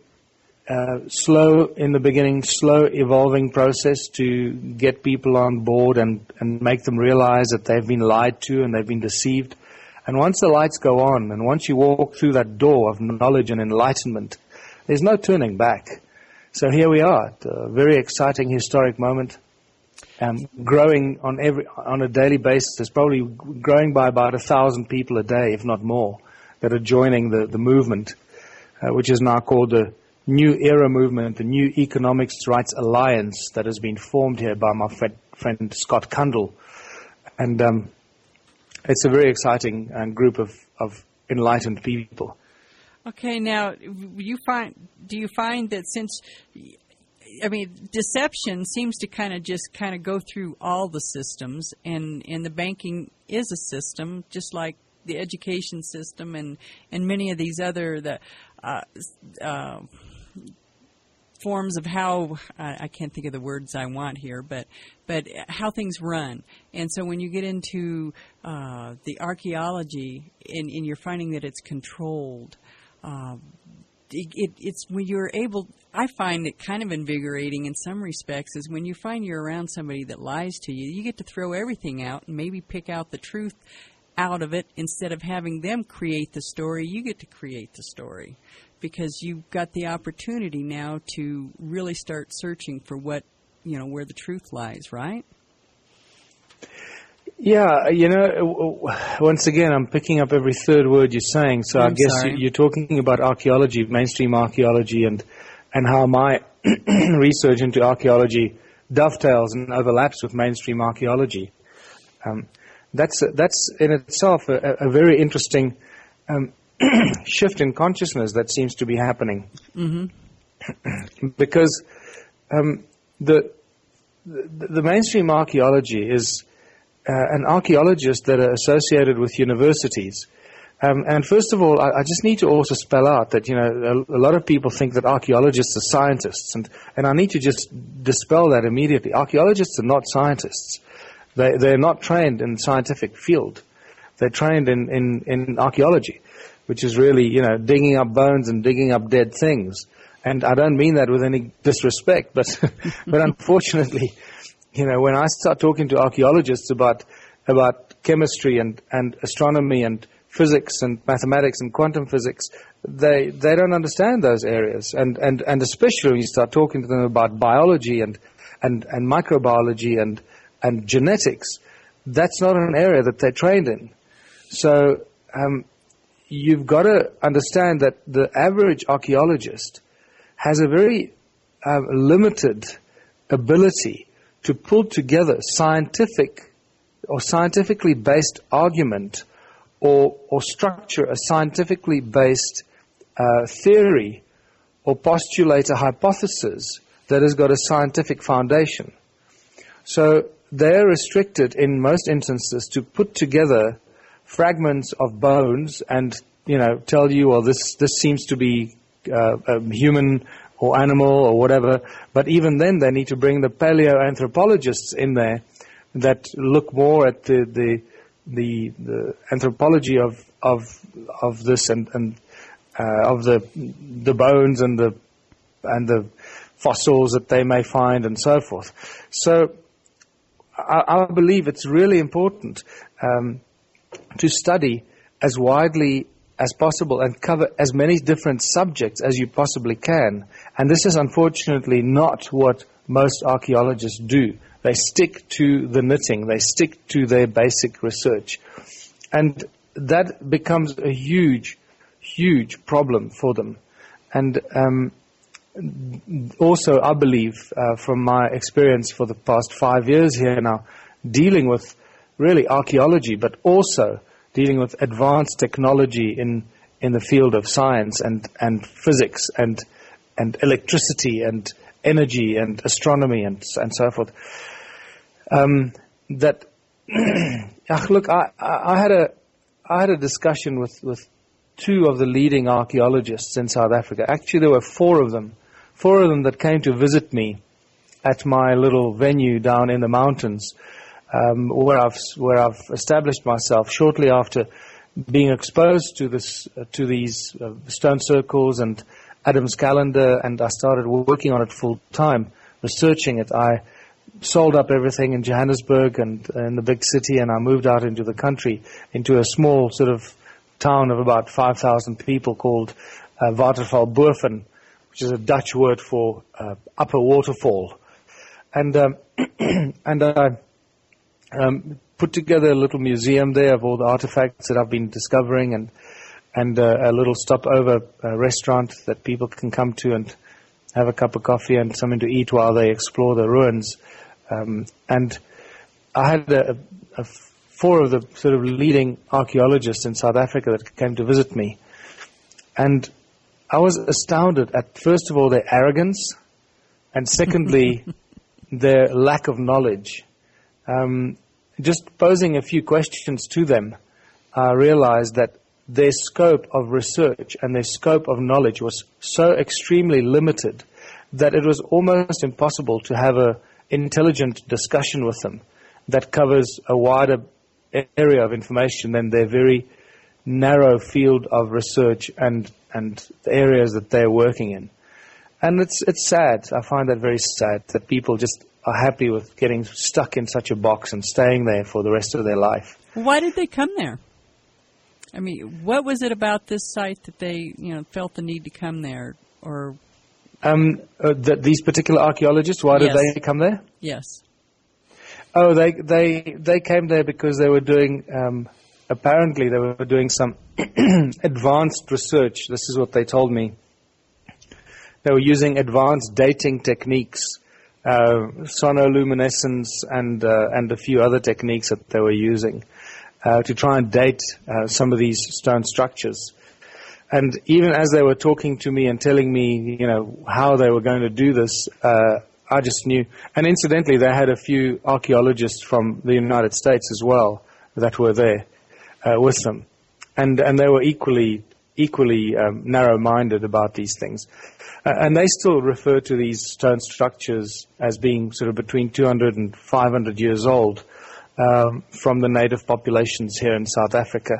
S2: slow in the beginning, slow evolving process to get people on board and make them realize that they've been lied to and they've been deceived. And once the lights go on, and once you walk through that door of knowledge and enlightenment, there's no turning back. So here we are, at a very exciting historic moment, growing on a daily basis. There's probably growing by about 1,000 people a day, if not more, that are joining the movement, which is now called the New Era Movement, the New Economics Rights Alliance, that has been formed here by my friend Scott Kundal. And it's a very exciting group of enlightened people.
S1: Okay, now do you find that since I mean, deception seems to kind of go through all the systems, and the banking is a system, just like the education system and many of these other forms of how I can't think of the words I want here, but how things run. And so when you get into the archaeology and you're finding that it's controlled, it's when you're able. I find it kind of invigorating in some respects is when you find you're around somebody that lies to you, you get to throw everything out and maybe pick out the truth out of it instead of having them create the story. You get to create the story because you've got the opportunity now to really start searching for where the truth lies, right?
S2: Yeah, once again, I'm picking up every third word you're saying, so I guess you're talking about archaeology, mainstream archaeology, and how my research into archaeology dovetails and overlaps with mainstream archaeology. That's in itself a very interesting shift in consciousness that seems to be happening. Mm-hmm. Because the mainstream archaeology is an archaeologist that are associated with universities. And first of all, I just need to also spell out that, a lot of people think that archaeologists are scientists. And I need to just dispel that immediately. Archaeologists are not scientists. They're not trained in the scientific field. They're trained in archaeology, which is really, digging up bones and digging up dead things. And I don't mean that with any disrespect, but unfortunately, when I start talking to archaeologists about chemistry and astronomy and physics and mathematics and quantum physics, they don't understand those areas. And especially when you start talking to them about biology and microbiology and genetics, that's not an area that they're trained in. So you've got to understand that the average archaeologist has a very limited ability to pull together scientific or scientifically based argument or structure a scientifically based theory or postulate a hypothesis that has got a scientific foundation. So they're restricted in most instances to put together fragments of bones and, tell you, well, this seems to be a human or animal or whatever. But even then, they need to bring the paleoanthropologists in there that look more at the anthropology of this and of the bones and the fossils that they may find and so forth. So I believe it's really important to study as widely as possible and cover as many different subjects as you possibly can. And this is unfortunately not what most archaeologists do. They stick to the knitting. They stick to their basic research. And that becomes a huge, huge problem for them. And also, I believe, from my experience for the past 5 years here now, dealing with really archaeology, but also dealing with advanced technology in the field of science and physics and electricity and energy and astronomy and so forth. Look, I had a discussion with two of the leading archaeologists in South Africa. Actually, there were four of them that came to visit me at my little venue down in the mountains, where I've established myself shortly after being exposed to these stone circles and Adam's calendar, and I started working on it full time, researching it. I sold up everything in Johannesburg and in the big city, and I moved out into the country, into a small sort of town of about 5,000 people called Watervalboven, which is a Dutch word for upper waterfall. And I put together a little museum there of all the artifacts that I've been discovering, and a little stopover restaurant that people can come to and have a cup of coffee and something to eat while they explore the ruins. And I had four of the sort of leading archaeologists in South Africa that came to visit me. And I was astounded at, first of all, their arrogance and secondly, their lack of knowledge. Just posing a few questions to them, I realized that their scope of research and their scope of knowledge was so extremely limited that it was almost impossible to have an intelligent discussion with them that covers a wider area of information than their very narrow field of research and the areas that they're working in. And it's sad. I find that very sad that people just are happy with getting stuck in such a box and staying there for the rest of their life.
S1: Why did they come there? I mean, what was it about this site that they, felt the need to come there? Or
S2: these particular archaeologists, why did
S1: Yes.
S2: they come there?
S1: Yes.
S2: Oh, they came there because they were doing, apparently they were doing some advanced research. This is what they told me. They were using advanced dating techniques, sonoluminescence and a few other techniques that they were using to try and date some of these stone structures. And even as they were talking to me and telling me, how they were going to do this, I just knew. And incidentally, they had a few archaeologists from the United States as well that were there with them. And they were equally narrow-minded about these things. And they still refer to these stone structures as being sort of between 200 and 500 years old from the native populations here in South Africa.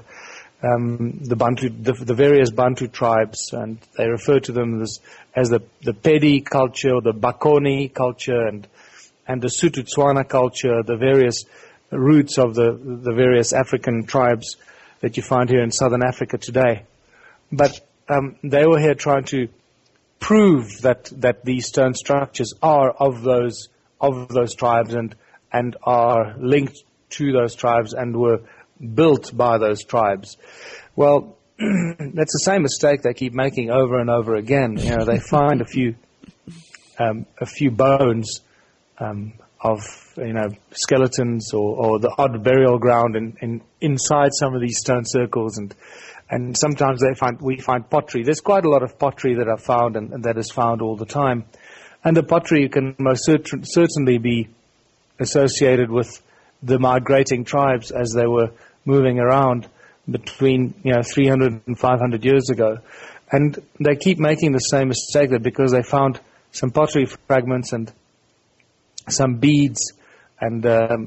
S2: The various Bantu tribes, and they refer to them as the Pedi culture, or the Bakoni culture, and the Sotho-Tswana culture, the various roots of the various African tribes that you find here in Southern Africa today. But they were here trying to prove that these stone structures are of those tribes and are linked to those tribes and were built by those tribes. Well, that's the same mistake they keep making over and over again. They find a few bones of skeletons or the odd burial ground inside some of these stone circles, and sometimes we find pottery. There's quite a lot of pottery that are found and that is found all the time, and the pottery can most certainly be associated with the migrating tribes as they were moving around between 300 and 500 years ago. And they keep making the same mistake that because they found some pottery fragments and some beads and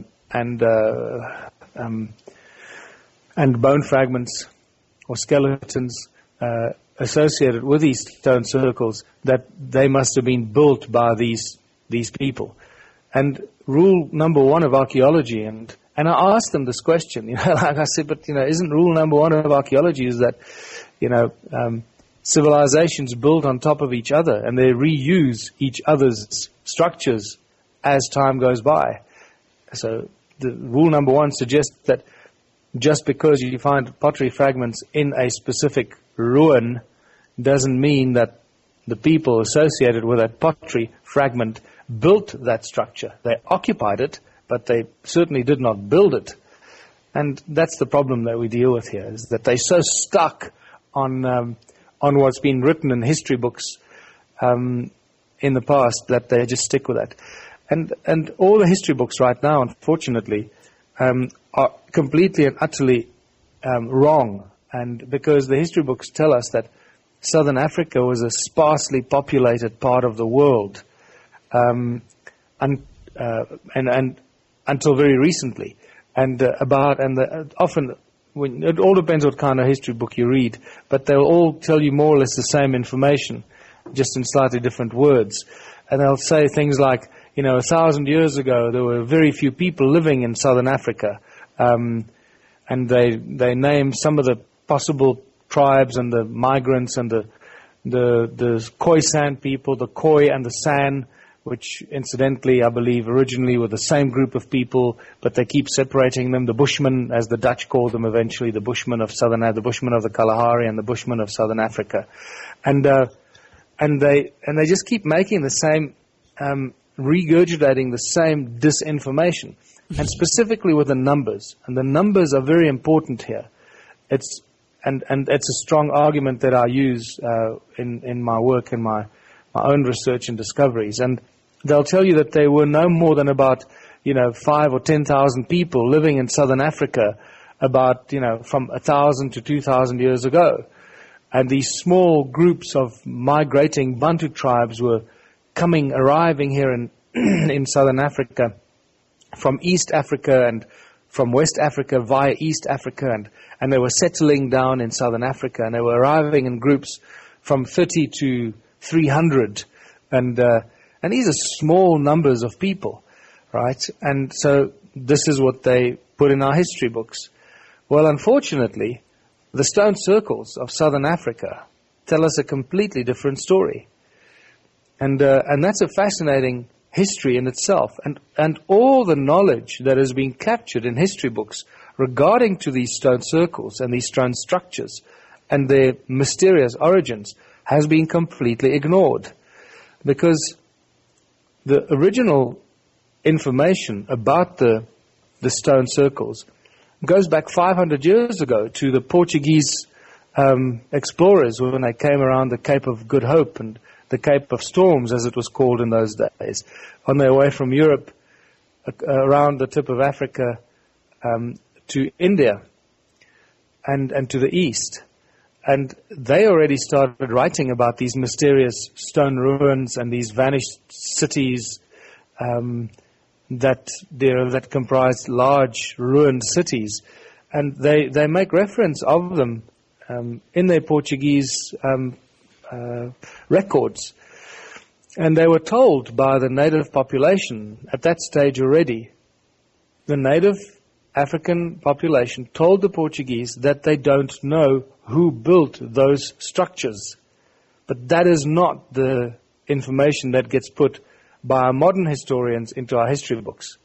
S2: bone fragments or skeletons associated with these stone circles, that they must have been built by these people. And rule number one of archaeology, and I asked them this question, like I said, but isn't rule number one of archaeology is that civilizations build on top of each other and they reuse each other's structures as time goes by. So the rule number one suggests that just because you find pottery fragments in a specific ruin doesn't mean that the people associated with that pottery fragment built that structure. They occupied it, but they certainly did not build it. And that's the problem that we deal with here, is that they're so stuck on what's been written in history books in the past that they just stick with that. And all the history books right now, unfortunately, are completely and utterly wrong. And because the history books tell us that Southern Africa was a sparsely populated part of the world, and until very recently, often it all depends what kind of history book you read, but they'll all tell you more or less the same information, just in slightly different words, and they'll say things like, 1,000 years ago there were very few people living in Southern Africa, and they name some of the possible tribes and the migrants and the Khoisan people, the Khoi and the San, which incidentally, I believe, originally were the same group of people, but they keep separating them. The Bushmen, as the Dutch called them eventually, the Bushmen of the Bushmen of the Kalahari and the Bushmen of Southern Africa. And they just keep making the same, regurgitating the same disinformation, and specifically with the numbers. And the numbers are very important here. It's a strong argument that I use in my work and my own research and discoveries. And they'll tell you that there were no more than about 5 or 10,000 people living in southern Africa about from 1,000 to 2,000 years ago, and these small groups of migrating Bantu tribes were arriving here in in southern Africa from East Africa and from West Africa via East Africa, and they were settling down in southern Africa, and they were arriving in groups from 30 to 300, and these are small numbers of people, right? And so this is what they put in our history books. Well, unfortunately, the stone circles of southern Africa tell us a completely different story, and that's a fascinating history in itself, and all the knowledge that has been captured in history books regarding to these stone circles and these stone structures and their mysterious origins has been completely ignored, because the original information about the stone circles goes back 500 years ago to the Portuguese explorers when they came around the Cape of Good Hope and the Cape of Storms, as it was called in those days, on their way from Europe around the tip of Africa to India and to the east. And they already started writing about these mysterious stone ruins and these vanished cities that comprised large ruined cities. And they make reference of them in their Portuguese records. And they were told by the native population at that stage already, the native African population told the Portuguese that they don't know who built those structures. But that is not the information that gets put by our modern historians into our history books.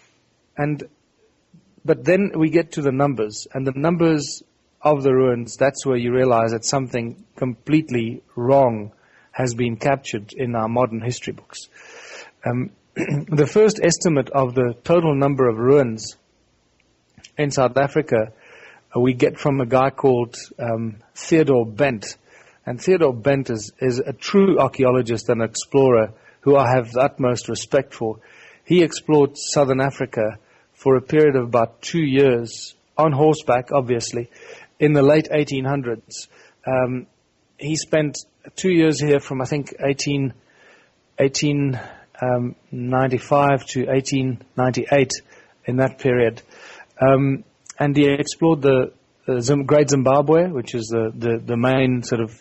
S2: But then we get to the numbers, and the numbers of the ruins, that's where you realize that something completely wrong has been captured in our modern history books. The first estimate of the total number of ruins in South Africa we get from a guy called Theodore Bent. And Theodore Bent is a true archaeologist and explorer who I have the utmost respect for. He explored southern Africa for a period of about 2 years, on horseback, obviously, in the late 1800s. He spent 2 years here from, I think, 1895 to 1898 in that period. And he explored the Great Zimbabwe, which is the main sort of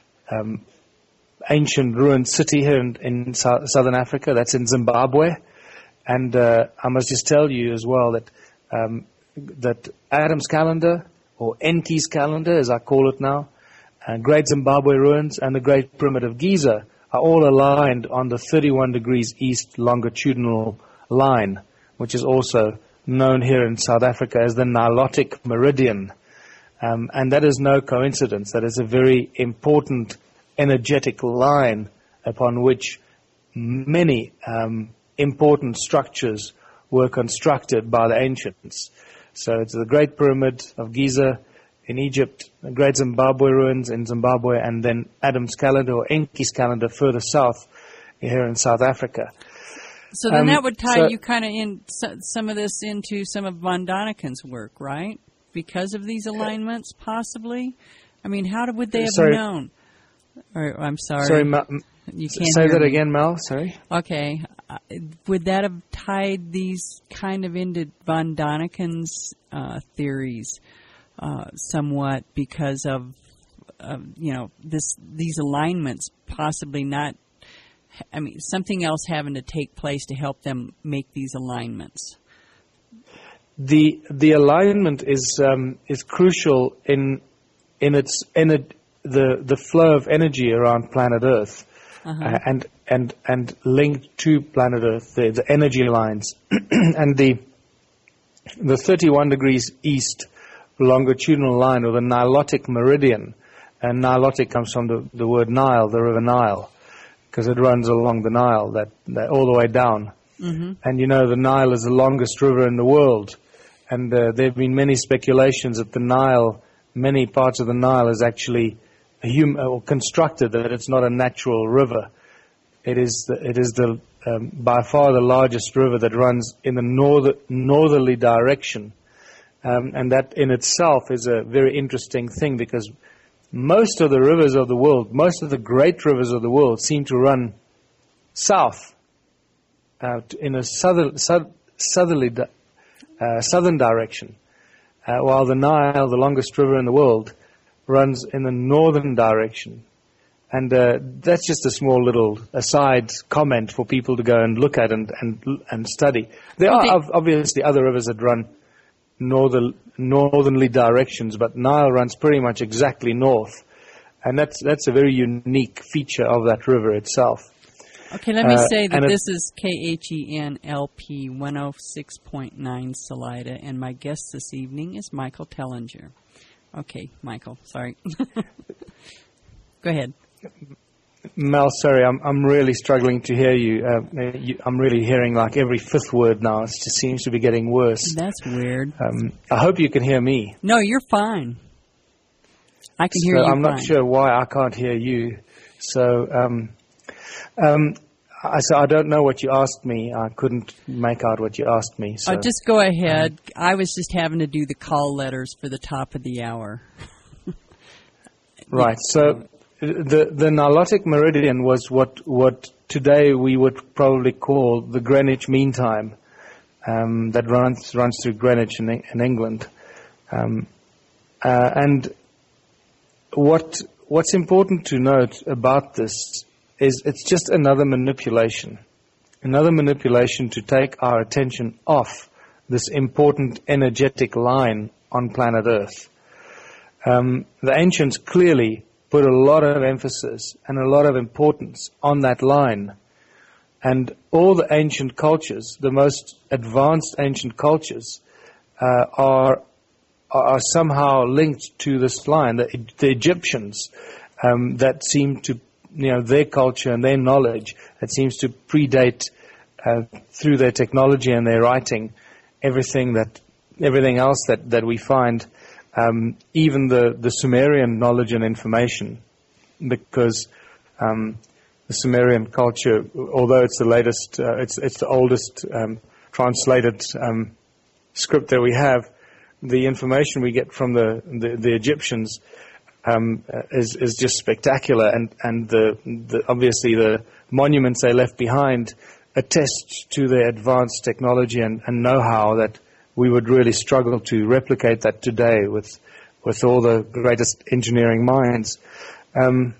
S2: ancient ruined city here in southern Africa. That's in Zimbabwe. And I must just tell you as well that Adam's calendar, or Enki's calendar as I call it now, Great Zimbabwe ruins and the Great Pyramid of Giza are all aligned on the 31 degrees east longitudinal line, which is also known here in South Africa as the Nilotic Meridian. And that is no coincidence. That is a very important energetic line upon which many important structures were constructed by the ancients. So it's the Great Pyramid of Giza in Egypt, the Great Zimbabwe ruins in Zimbabwe, and then Adam's calendar or Enki's calendar further south here in South Africa.
S1: So then that would tie you kind of in some of this into some of von Daniken's work, right? Because of these alignments, possibly? I mean, how would they have known? Or, I'm sorry.
S2: Sorry,
S1: you can't
S2: say that
S1: me.
S2: again, Mel. Sorry.
S1: Okay. Would that have tied these kind of into von Daniken's theories somewhat because of these alignments possibly not? I mean, something else having to take place to help them make these alignments.
S2: The alignment is crucial in the flow of energy around planet Earth, and linked to planet Earth, the energy lines, and the 31 degrees east longitudinal line, or the Nilotic Meridian, and Nilotic comes from the word Nile, the river Nile, because it runs along the Nile that all the way down. Mm-hmm. And the Nile is the longest river in the world. And there have been many speculations that the Nile, many parts of the Nile is actually constructed, that it's not a natural river. it is the by far the largest river that runs in the northerly direction, and that in itself is a very interesting thing, because most of the rivers of the world, most of the great rivers of the world, seem to run south, in a southern direction, while the Nile, the longest river in the world, runs in the northern direction. And that's just a small little aside comment for people to go and look at and study. There are obviously other rivers that run northerly directions, but Nile runs pretty much exactly north, and that's a very unique feature of that river itself.
S1: Okay, let me say that this is KHENLP 106.9 Salida, and my guest this evening is Michael Tellinger. Okay, Michael, sorry. Go ahead.
S2: Mel, sorry, I'm really struggling to hear you. I'm really hearing like every fifth word now. It just seems to be getting worse.
S1: That's weird.
S2: I hope you can hear me.
S1: No, you're fine. I can hear you
S2: I'm
S1: fine.
S2: not sure why I can't hear you. So, I don't know what you asked me. I couldn't make out what you asked me. So
S1: just go ahead. I was just having to do the call letters for the top of the hour.
S2: Right. So the Nilotic Meridian was what today we would probably call the Greenwich Mean Time, that runs through Greenwich in England, and what's important to note about this is it's just another manipulation to take our attention off this important energetic line on planet Earth. The ancients clearly put a lot of emphasis and a lot of importance on that line. And all the ancient cultures, the most advanced ancient cultures, are somehow linked to this line. The Egyptians, that seem to, their culture and their knowledge, that seems to predate, through their technology and their writing, everything else that we find. Even the Sumerian knowledge and information, because the Sumerian culture, although it's the latest, it's the oldest translated script that we have, the information we get from the Egyptians is just spectacular, and the obviously the monuments they left behind attest to their advanced technology and know-how that we would really struggle to replicate that today with all the greatest engineering minds. The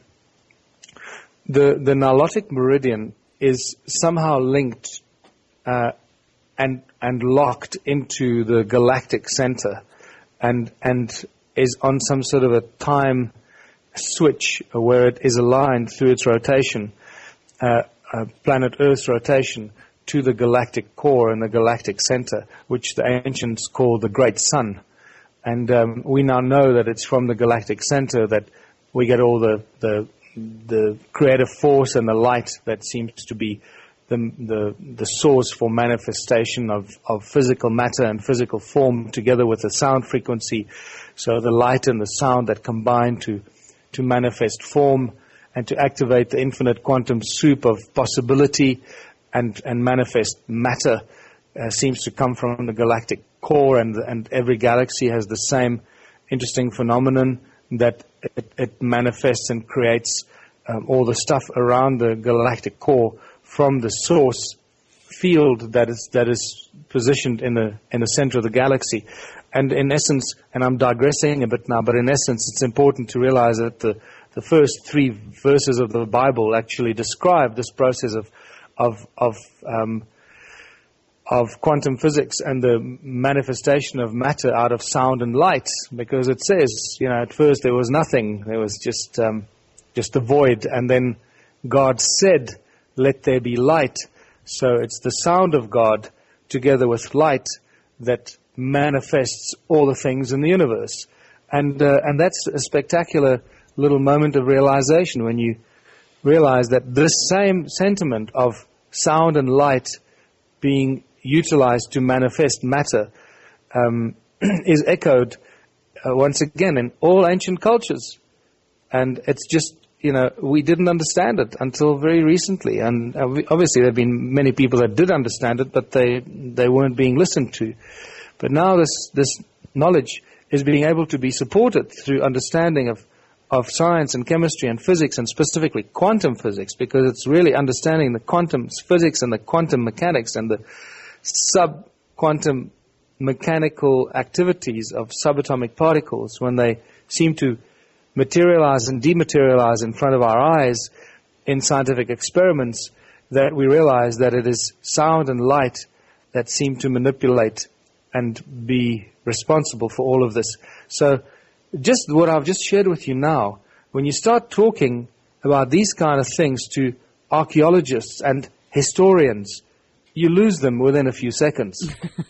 S2: Nilotic Meridian is somehow linked and locked into the galactic center, and is on some sort of a time switch where it is aligned through its rotation, planet Earth's rotation, to the galactic core and the galactic center, which the ancients called the Great Sun. And we now know that it's from the galactic center that we get all the creative force and the light that seems to be the source for manifestation of physical matter and physical form, together with the sound frequency. So the light and the sound that combine to manifest form and to activate the infinite quantum soup of possibility and manifest matter seems to come from the galactic core, and every galaxy has the same interesting phenomenon that it manifests and creates all the stuff around the galactic core from the source field that is positioned in the center of the galaxy. And in essence, and I'm digressing a bit now, but in essence, it's important to realize that the first 3 verses of the Bible actually describe this process of quantum physics and the manifestation of matter out of sound and light, because it says, at first there was nothing, there was just a void, and then God said, "Let there be light." So it's the sound of God together with light that manifests all the things in the universe, and that's a spectacular little moment of realization when you realize that this same sentiment of sound and light being utilized to manifest matter is echoed once again in all ancient cultures. And it's just, we didn't understand it until very recently. And obviously there have been many people that did understand it, but they weren't being listened to. But now this knowledge is being able to be supported through understanding of science and chemistry and physics, and specifically quantum physics, because it's really understanding the quantum physics and the quantum mechanics and the sub-quantum mechanical activities of subatomic particles when they seem to materialize and dematerialize in front of our eyes in scientific experiments, that we realize that it is sound and light that seem to manipulate and be responsible for all of this. So just what I've just shared with you now, when you start talking about these kind of things to archaeologists and historians, you lose them within a few seconds.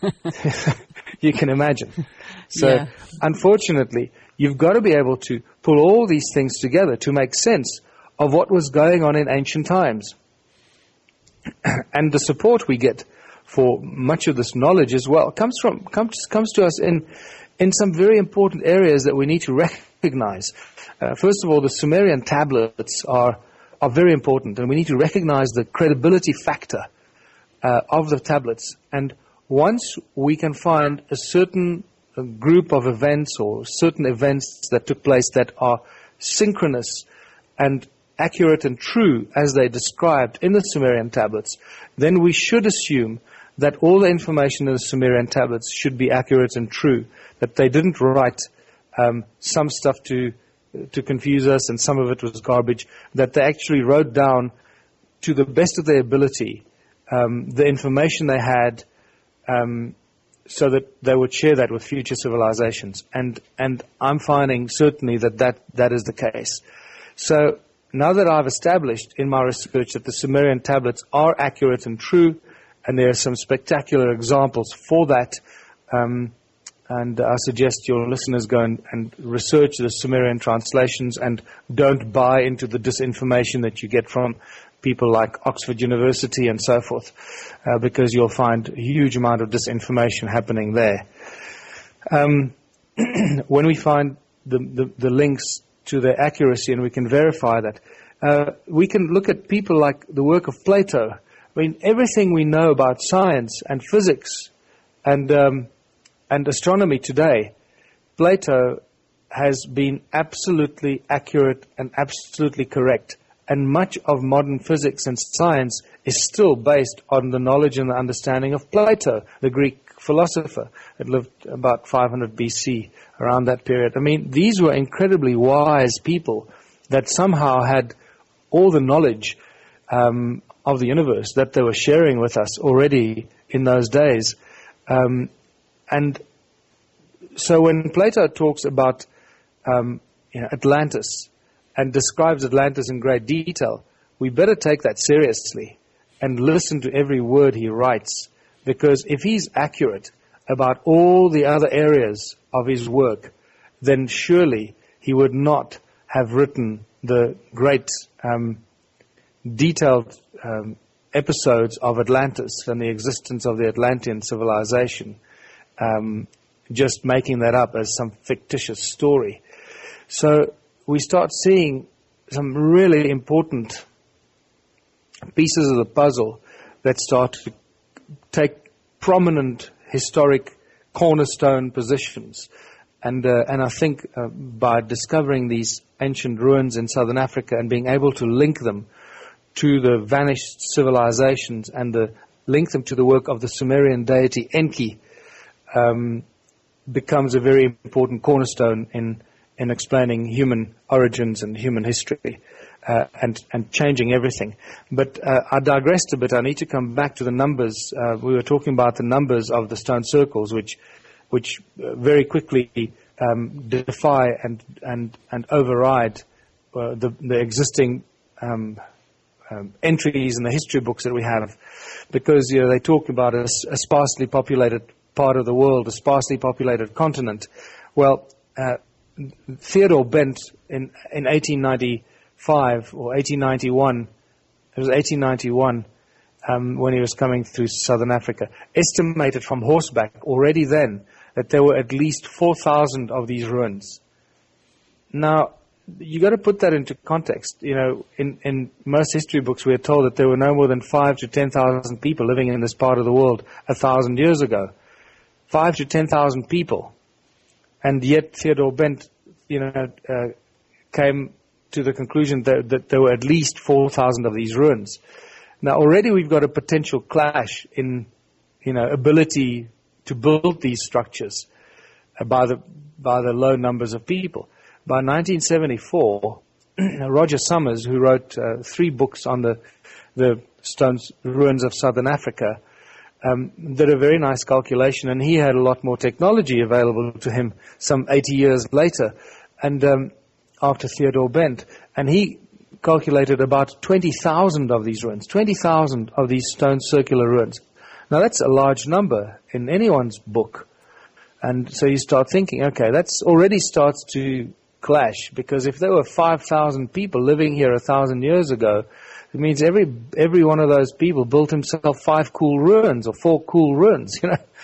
S2: You can imagine. So, Unfortunately, you've got to be able to pull all these things together to make sense of what was going on in ancient times. And the support we get for much of this knowledge as well comes to us in some very important areas that we need to recognize. First of all, the Sumerian tablets are very important, and we need to recognize the credibility factor of the tablets. And once we can find a certain group of events or certain events that took place that are synchronous and accurate and true as they described in the Sumerian tablets, then we should assume that all the information in the Sumerian tablets should be accurate and true, that they didn't write some stuff to confuse us and some of it was garbage, that they actually wrote down to the best of their ability the information they had, so that they would share that with future civilizations. And I'm finding certainly that is the case. So now that I've established in my research that the Sumerian tablets are accurate and true, and there are some spectacular examples for that, and I suggest your listeners go and research the Sumerian translations and don't buy into the disinformation that you get from people like Oxford University and so forth, because you'll find a huge amount of disinformation happening there. When we find the links to their accuracy and we can verify that, we can look at people like the work of Plato. I mean, everything we know about science and physics and astronomy today, Plato has been absolutely accurate and absolutely correct. And much of modern physics and science is still based on the knowledge and the understanding of Plato, the Greek philosopher that lived about 500 BC, around that period. I mean, these were incredibly wise people that somehow had all the knowledge of the universe that they were sharing with us already in those days. And so when Plato talks about Atlantis and describes Atlantis in great detail, we better take that seriously and listen to every word he writes, because if he's accurate about all the other areas of his work, then surely he would not have written the great detailed episodes of Atlantis and the existence of the Atlantean civilization, just making that up as some fictitious story. So we start seeing some really important pieces of the puzzle that start to take prominent historic cornerstone positions. And I think by discovering these ancient ruins in southern Africa and being able to link them to the vanished civilizations and link them to the work of the Sumerian deity Enki, becomes a very important cornerstone in explaining human origins and human history, and changing everything. But I digressed a bit. I need to come back to the numbers. We were talking about the numbers of the stone circles, which very quickly defy and override the existing entries in the history books that we have, because they talk about a sparsely populated part of the world, a sparsely populated continent. Well, Theodore Bent in 1895 or 1891, it was 1891, when he was coming through southern Africa, estimated from horseback already then that there were at least 4,000 of these ruins. Now, you got to put that into context. In most history books, we are told that there were no more than 5 to 10,000 people living in this part of the world 1,000 years ago. 5 to 10,000 people. And yet Theodore Bent, came to the conclusion that there were at least 4,000 of these ruins. Now already we've got a potential clash in, ability to build these structures by the low numbers of people. By 1974, Roger Summers, who wrote 3 books on the ruins of southern Africa, did a very nice calculation, and he had a lot more technology available to him some 80 years later, and after Theodore Bent, and he calculated about 20,000 of these ruins, 20,000 of these stone circular ruins. Now that's a large number in anyone's book. And so you start thinking, okay, that's already starts to clash, because if there were 5,000 people living here 1,000 years ago, it means every one of those people built himself 5 cool ruins or 4 cool ruins,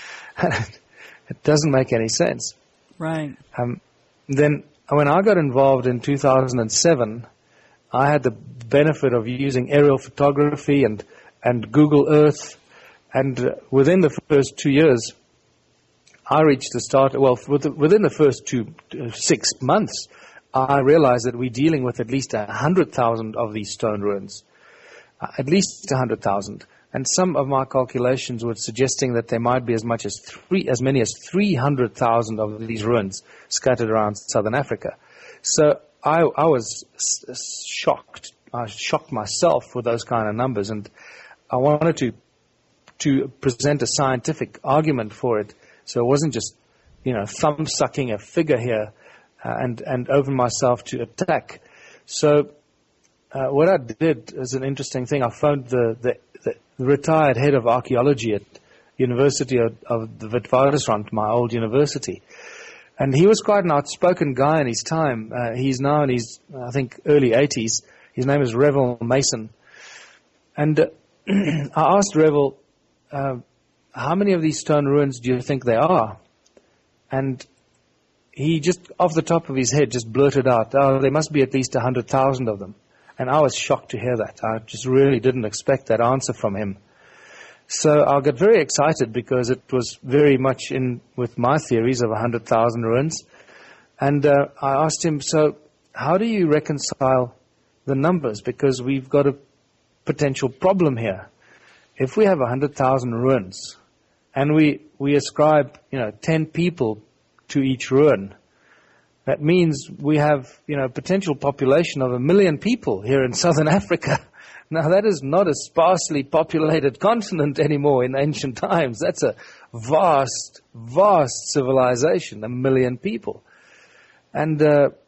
S2: It doesn't make any sense.
S1: Right.
S2: Then when I got involved in 2007, I had the benefit of using aerial photography and Google Earth, and within the first 2 years, I reached the start, within the first 6 months, I realized that we're dealing with at least 100,000 of these stone ruins. At least 100,000. And some of my calculations were suggesting that there might be as many as 300,000 of these ruins scattered around southern Africa. So I was shocked. I shocked myself with those kind of numbers, and I wanted to present a scientific argument for it. So it wasn't just, thumb-sucking a figure here and open myself to attack. So what I did is an interesting thing. I phoned the retired head of archaeology at University of the Witwatersrand, my old university. And he was quite an outspoken guy in his time. He's now in his, I think, early 80s. His name is Revel Mason. And I asked Revel, how many of these stone ruins do you think there are? And he just, off the top of his head, just blurted out, there must be at least 100,000 of them. And I was shocked to hear that. I just really didn't expect that answer from him. So I got very excited because it was very much in with my theories of 100,000 ruins. And I asked him, so how do you reconcile the numbers? Because we've got a potential problem here. If we have 100,000 ruins and we ascribe, 10 people to each ruin, that means we have, potential population of 1 million people here in southern Africa. Now that is not a sparsely populated continent anymore in ancient times. That's a vast, vast civilization, 1 million people. And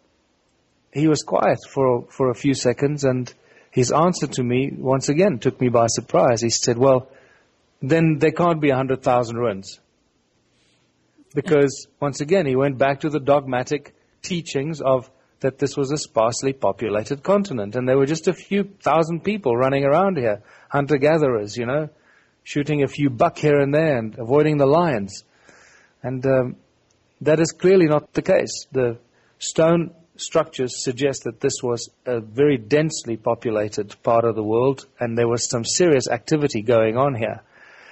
S2: he was quiet for a few seconds, and his answer to me, once again, took me by surprise. He said, well, then there can't be 100,000 ruins. Because, once again, he went back to the dogmatic teachings of that this was a sparsely populated continent, and there were just a few thousand people running around here, hunter-gatherers, shooting a few buck here and there and avoiding the lions. And that is clearly not the case. The stone structures suggest that this was a very densely populated part of the world, and there was some serious activity going on here.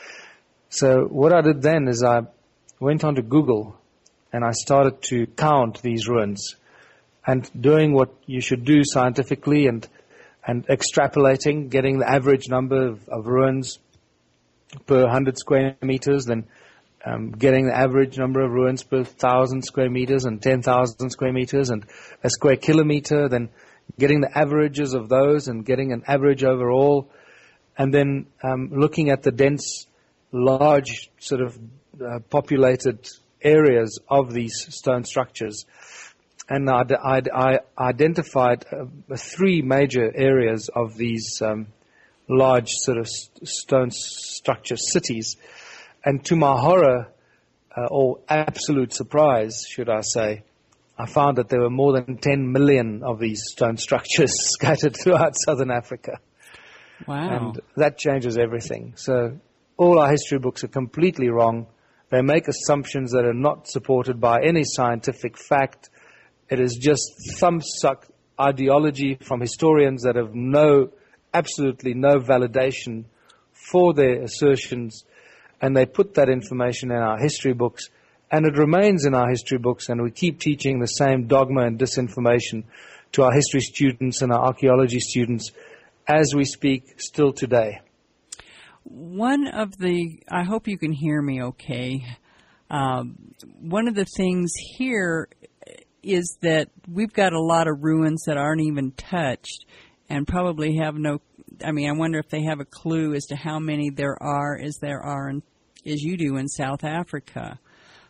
S2: So what I did then is I went onto Google and I started to count these ruins, and doing what you should do scientifically and extrapolating, getting the average number of ruins per 100 square meters, then getting the average number of ruins per 1,000 square meters and 10,000 square meters and a square kilometer, then getting the averages of those and getting an average overall, and then looking at the dense, large sort of populated areas of these stone structures. And I identified 3 major areas of these large sort of stone structure cities. And to my horror, or absolute surprise, should I say, I found that there were more than 10 million of these stone structures scattered throughout southern Africa.
S1: Wow.
S2: And that changes everything. So all our history books are completely wrong. They make assumptions that are not supported by any scientific fact. It is just thumb-sucked ideology from historians that have absolutely no validation for their assertions, and they put that information in our history books, and it remains in our history books, and we keep teaching the same dogma and disinformation to our history students and our archaeology students as we speak still today.
S1: I hope you can hear me okay. One of the things here is that we've got a lot of ruins that aren't even touched and probably have I wonder if they have a clue as to how many there are as you do in South Africa.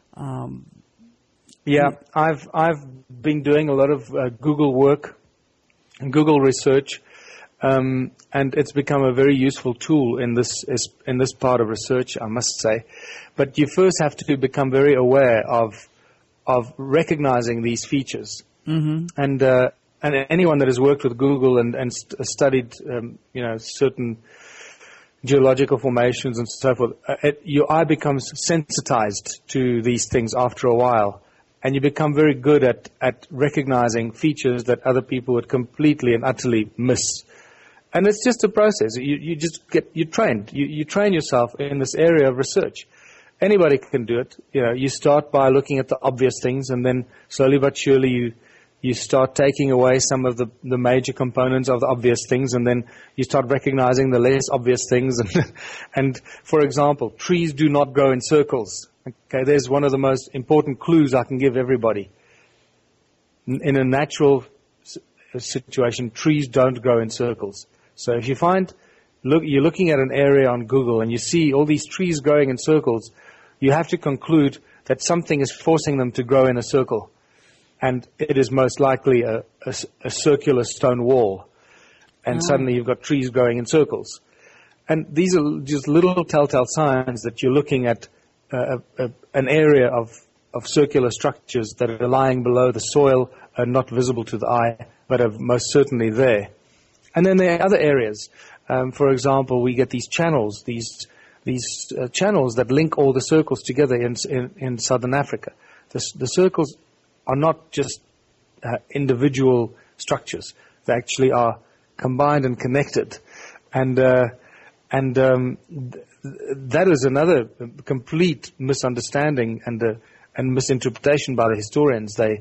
S2: Yeah, I've been doing a lot of Google work and Google research, and it's become a very useful tool in this part of research, I must say. But you first have to become very aware of recognizing these features. Mm-hmm. And anyone that has worked with Google and studied certain geological formations and so forth, your eye becomes sensitized to these things after a while, and you become very good at recognizing features that other people would completely and utterly miss. And it's just a process. You're trained. You train yourself in this area of research. Anybody can do it. You start by looking at the obvious things, and then slowly but surely you start taking away some of the major components of the obvious things, and then you start recognizing the less obvious things. And for example, trees do not grow in circles. Okay, there's one of the most important clues I can give everybody. In a natural situation, trees don't grow in circles. So if you're looking at an area on Google and you see all these trees growing in circles, you have to conclude that something is forcing them to grow in a circle. And it is most likely a circular stone wall. And suddenly you've got trees growing in circles. And these are just little telltale signs that you're looking at an area of circular structures that are lying below the soil, are not visible to the eye, but are most certainly there. And then there are other areas. For example, we get these channels, these channels that link all the circles together in southern Africa. The circles are not just individual structures. They actually are combined and connected. And that is another complete misunderstanding and misinterpretation by the historians. They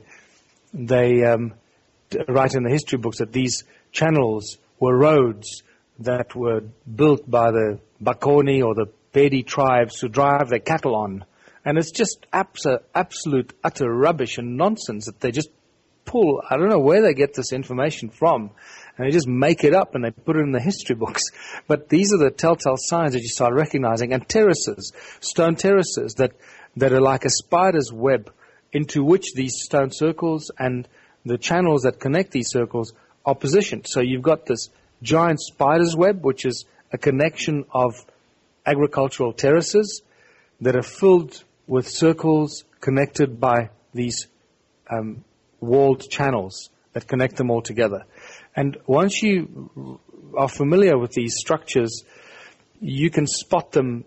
S2: write in the history books that these channels were roads that were built by the Bakoni or the Bedi tribes to drive their cattle on. And it's just absolute, utter rubbish and nonsense that they just pull. I don't know where they get this information from. And they just make it up and they put it in the history books. But these are the telltale signs that you start recognizing. And terraces, stone terraces that are like a spider's web into which these stone circles and the channels that connect these circles are positioned. So you've got this giant spider's web, which is a connection of agricultural terraces that are filled with circles connected by these walled channels that connect them all together. And once you are familiar with these structures, you can spot them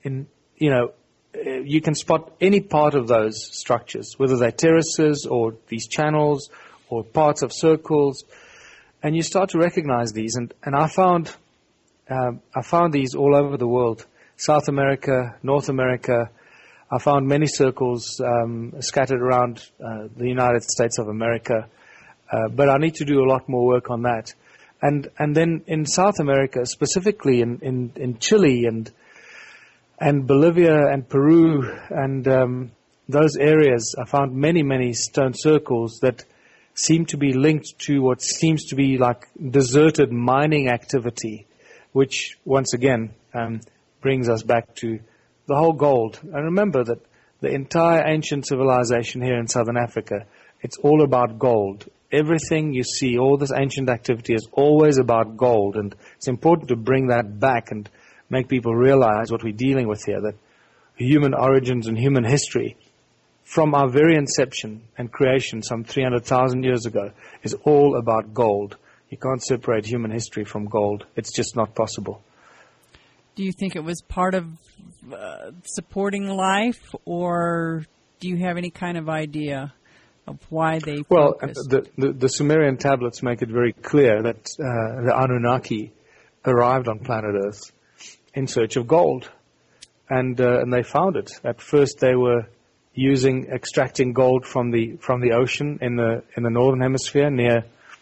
S2: you can spot any part of those structures, whether they're terraces or these channels or parts of circles, and you start to recognize these. And I found these all over the world, South America, North America. I found many circles scattered around the United States of America, but I need to do a lot more work on that. And then in South America, specifically in Chile and Bolivia and Peru and those areas, I found many stone circles that seem to be linked to what seems to be like deserted mining activity, which once again brings us back to the whole gold. And remember that the entire ancient civilization here in Southern Africa, it's all about gold. Everything you see, all this ancient activity is always about gold. And it's important to bring that back and make people realize what we're dealing with here, that human origins and human history, from our very inception and creation some 300,000 years ago, is all about gold. You can't separate human history from gold. It's just not possible.
S1: Do you think it was part of supporting life, or do you have any kind of idea of why they
S2: Well,
S1: focused.
S2: the Sumerian tablets make it very clear that the Anunnaki arrived on planet Earth in search of gold, and they found it. At first, they were extracting gold from the ocean in the northern hemisphere near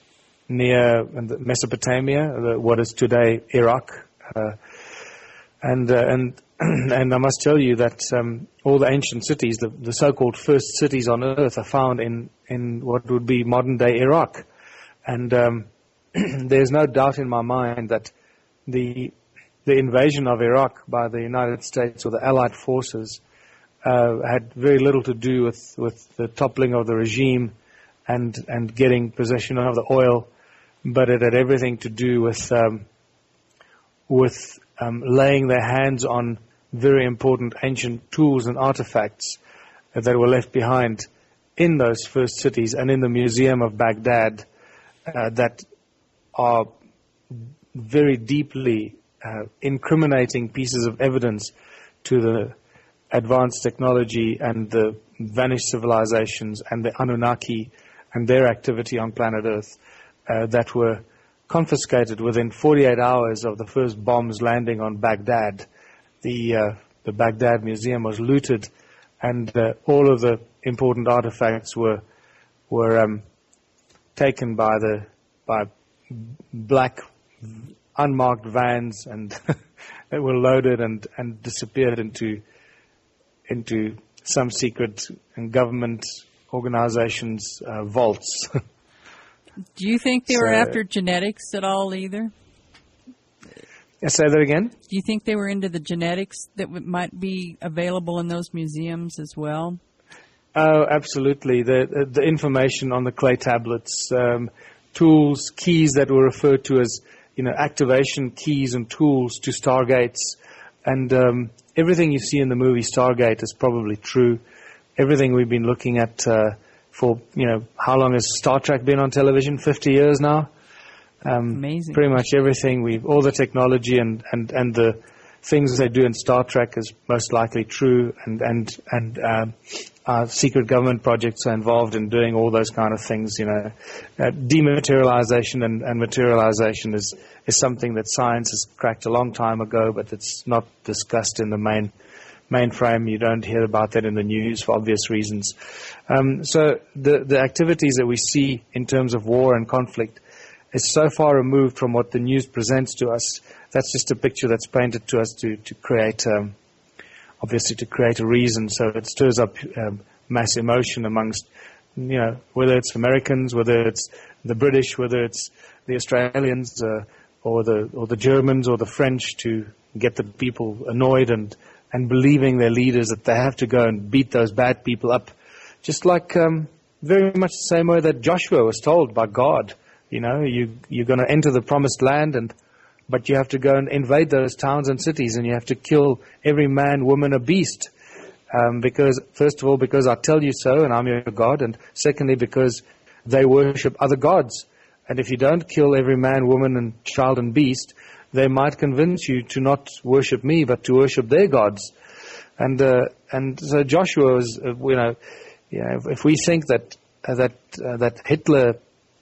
S2: Mesopotamia, what is today Iraq, and and I must tell you that all the ancient cities, the so-called first cities on Earth, are found in what would be modern-day Iraq, and there's no doubt in my mind that the invasion of Iraq by the United States or the Allied forces had very little to do with the toppling of the regime and getting possession of the oil, but it had everything to do with laying their hands on very important ancient tools and artifacts that were left behind in those first cities and in the Museum of Baghdad that are very deeply incriminating pieces of evidence to the advanced technology and the vanished civilizations and the Anunnaki and their activity on planet Earth that were confiscated within 48 hours of the first bombs landing on Baghdad. The Baghdad Museum was looted, and all of the important artifacts were taken by black unmarked vans, and they were loaded and disappeared into some secret and government organizations' vaults.
S1: Do you think they were after genetics at all either?
S2: Say that again?
S1: Do you think they were into the genetics that might be available in those museums as well?
S2: Oh, absolutely. The information on the clay tablets, tools, keys that were referred to as, activation keys and tools to Stargates, and everything you see in the movie Stargate is probably true. Everything we've been looking at for, how long has Star Trek been on television? 50 years now?
S1: Amazing.
S2: Pretty much everything, all the technology and the things they do in Star Trek is most likely true, and secret government projects are involved in doing all those kind of things. Dematerialization and materialization is something that science has cracked a long time ago, but it's not discussed in the mainframe. You don't hear about that in the news for obvious reasons. So the activities that we see in terms of war and conflict is so far removed from what the news presents to us. That's just a picture that's painted to us to create, obviously to create a reason. So it stirs up mass emotion amongst, whether it's Americans, whether it's the British, whether it's the Australians, or the Germans or the French, to get the people annoyed and believing their leaders that they have to go and beat those bad people up. Just like very much the same way that Joshua was told by God. You're going to enter the promised land, but you have to go and invade those towns and cities, and you have to kill every man, woman, or beast. Because, first of all, because I tell you so, and I'm your God, and secondly, because they worship other gods. And if you don't kill every man, woman, and child and beast, they might convince you to not worship me, but to worship their gods. And so Joshua was, if we think that Hitler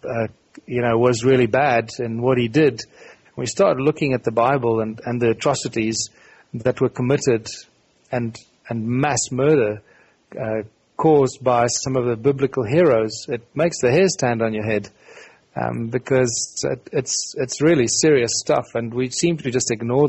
S2: was really bad in what he did, we start looking at the Bible and the atrocities that were committed and mass murder caused by some of the biblical heroes, it makes the hair stand on your head, because it's really serious stuff, and we seem to just ignore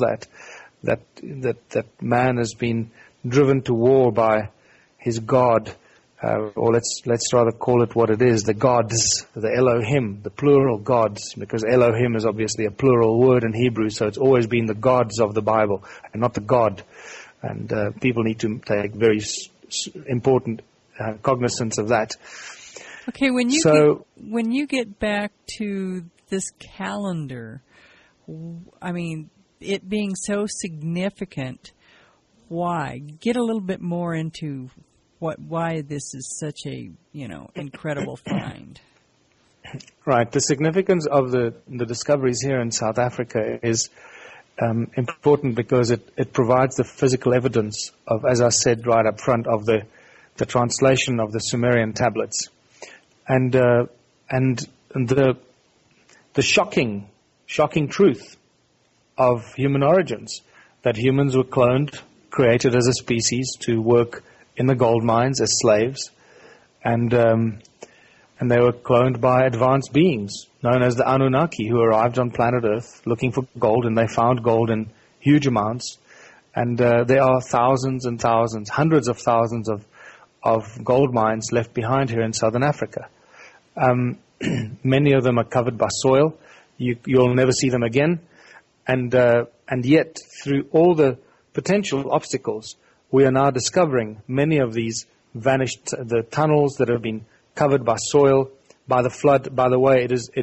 S2: that man has been driven to war by his God. Or let's rather call it what it is, the gods, the Elohim, the plural gods, because Elohim is obviously a plural word in Hebrew, so it's always been the gods of the Bible and not the God. And people need to take very important cognizance of that.
S1: Okay, when you get back to this calendar, I mean, it being so significant, why? Get a little bit more into why this is such a, incredible find.
S2: Right. The significance of the discoveries here in South Africa is important because it provides the physical evidence of, as I said right up front, of the translation of the Sumerian tablets. and the shocking truth of human origins, that humans were cloned, created as a species to work in the gold mines as slaves, and they were cloned by advanced beings known as the Anunnaki, who arrived on planet Earth looking for gold, and they found gold in huge amounts. And there are thousands and thousands, hundreds of thousands of gold mines left behind here in southern Africa. Many of them are covered by soil. You'll never see them again. And yet, through all the potential obstacles, we are now discovering many of these vanished, the tunnels that have been covered by soil, by the flood. By the way, it is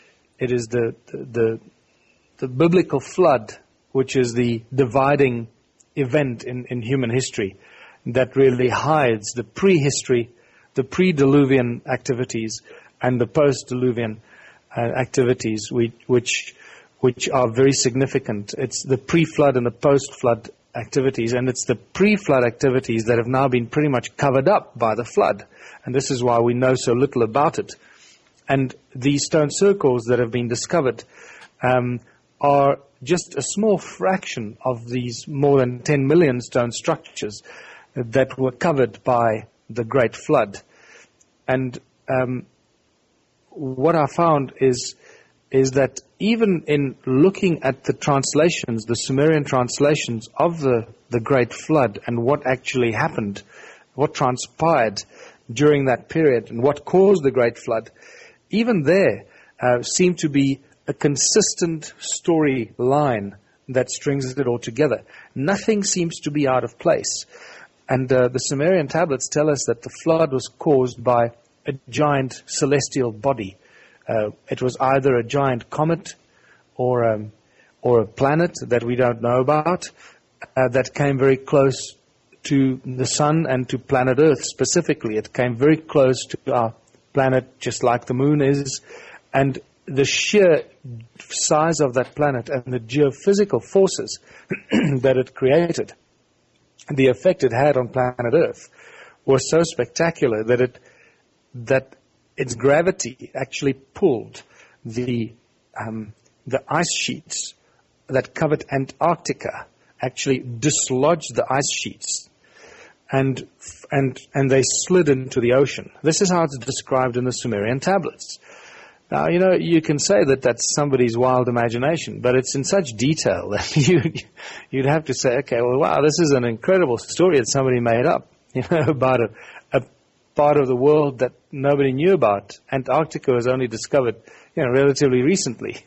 S2: the biblical flood, which is the dividing event in human history, that really hides the prehistory, the pre-Diluvian activities, and the post-Diluvian activities, which are very significant. It's the pre-flood and the post-flood activities, and it's the pre-flood activities that have now been pretty much covered up by the flood, and this is why we know so little about it. And these stone circles that have been discovered are just a small fraction of these more than 10 million stone structures that were covered by the Great Flood. And what I found is that even in looking at the translations, the Sumerian translations of the Great Flood and what actually happened, what transpired during that period and what caused the Great Flood, even there seemed to be a consistent storyline that strings it all together. Nothing seems to be out of place. And the Sumerian tablets tell us that the flood was caused by a giant celestial body. It was either a giant comet or a planet that we don't know about that came very close to the sun and to planet Earth specifically. It came very close to our planet, just like the moon is. And the sheer size of that planet and the geophysical forces that it created, the effect it had on planet Earth, was so spectacular that its gravity actually pulled the ice sheets that covered Antarctica, actually dislodged the ice sheets, and they slid into the ocean. This is how it's described in the Sumerian tablets. Now, you can say that that's somebody's wild imagination, but it's in such detail that you'd have to say, okay, well, wow, this is an incredible story that somebody made up, about a part of the world that nobody knew about. Antarctica was only discovered, relatively recently.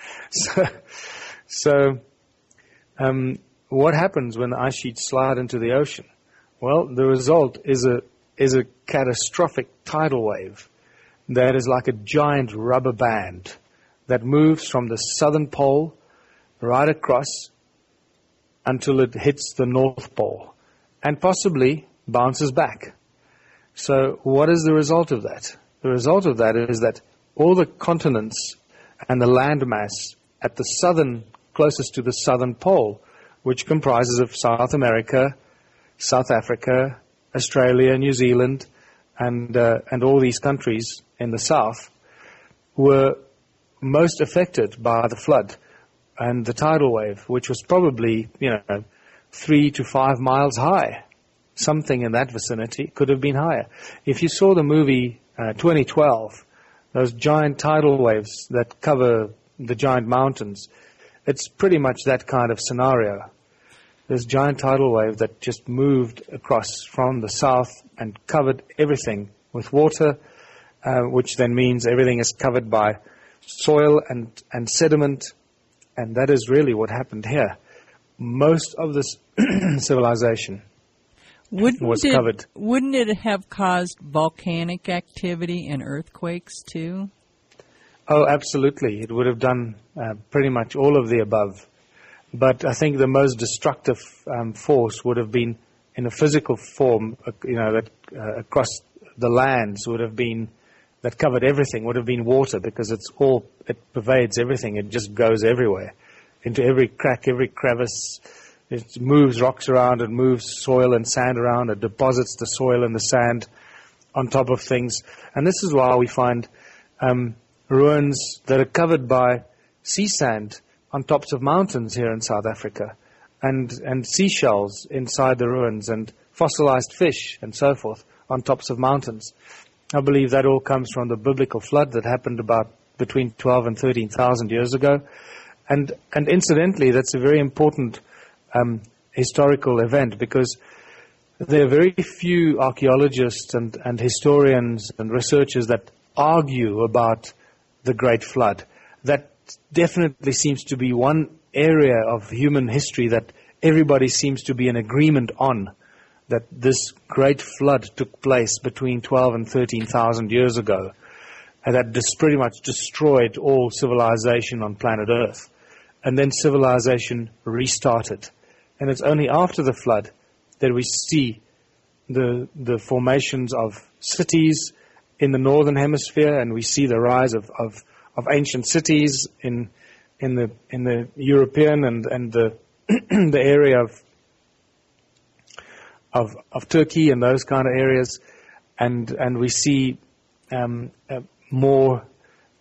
S2: So, what happens when the ice sheets slide into the ocean? Well, the result is a catastrophic tidal wave that is like a giant rubber band that moves from the southern pole right across until it hits the North Pole and possibly bounces back. So what is the result of that? The result of that is that all the continents and the landmass at the closest to the southern pole, which comprises of South America, South Africa, Australia, New Zealand, and all these countries in the south, were most affected by the flood and the tidal wave, which was probably 3 to 5 miles high. Something in that vicinity, could have been higher. If you saw the movie 2012, those giant tidal waves that cover the giant mountains, it's pretty much that kind of scenario. This giant tidal wave that just moved across from the south and covered everything with water, which then means everything is covered by soil and sediment, and that is really what happened here. Most of this civilization was covered.
S1: Wouldn't it have caused volcanic activity and earthquakes too?
S2: Oh, absolutely. It would have done pretty much all of the above. But I think the most destructive force would have been in a physical form, that across the lands would have been, that covered everything, would have been water, because it pervades everything. It just goes everywhere, into every crack, every crevice. It moves rocks around, it moves soil and sand around, it deposits the soil and the sand on top of things. And this is why we find ruins that are covered by sea sand on tops of mountains here in South Africa, and seashells inside the ruins, and fossilized fish and so forth on tops of mountains. I believe that all comes from the biblical flood that happened about between 12 and 13,000 years ago. And incidentally, that's a very important historical event, because there are very few archaeologists and historians and researchers that argue about the Great Flood. That definitely seems to be one area of human history that everybody seems to be in agreement on, that this Great Flood took place between 12 and 13,000 years ago, and that pretty much destroyed all civilization on planet Earth. And then civilization restarted. And it's only after the flood that we see the formations of cities in the northern hemisphere, and we see the rise of ancient cities in the European and the the area of Turkey and those kind of areas, and we see more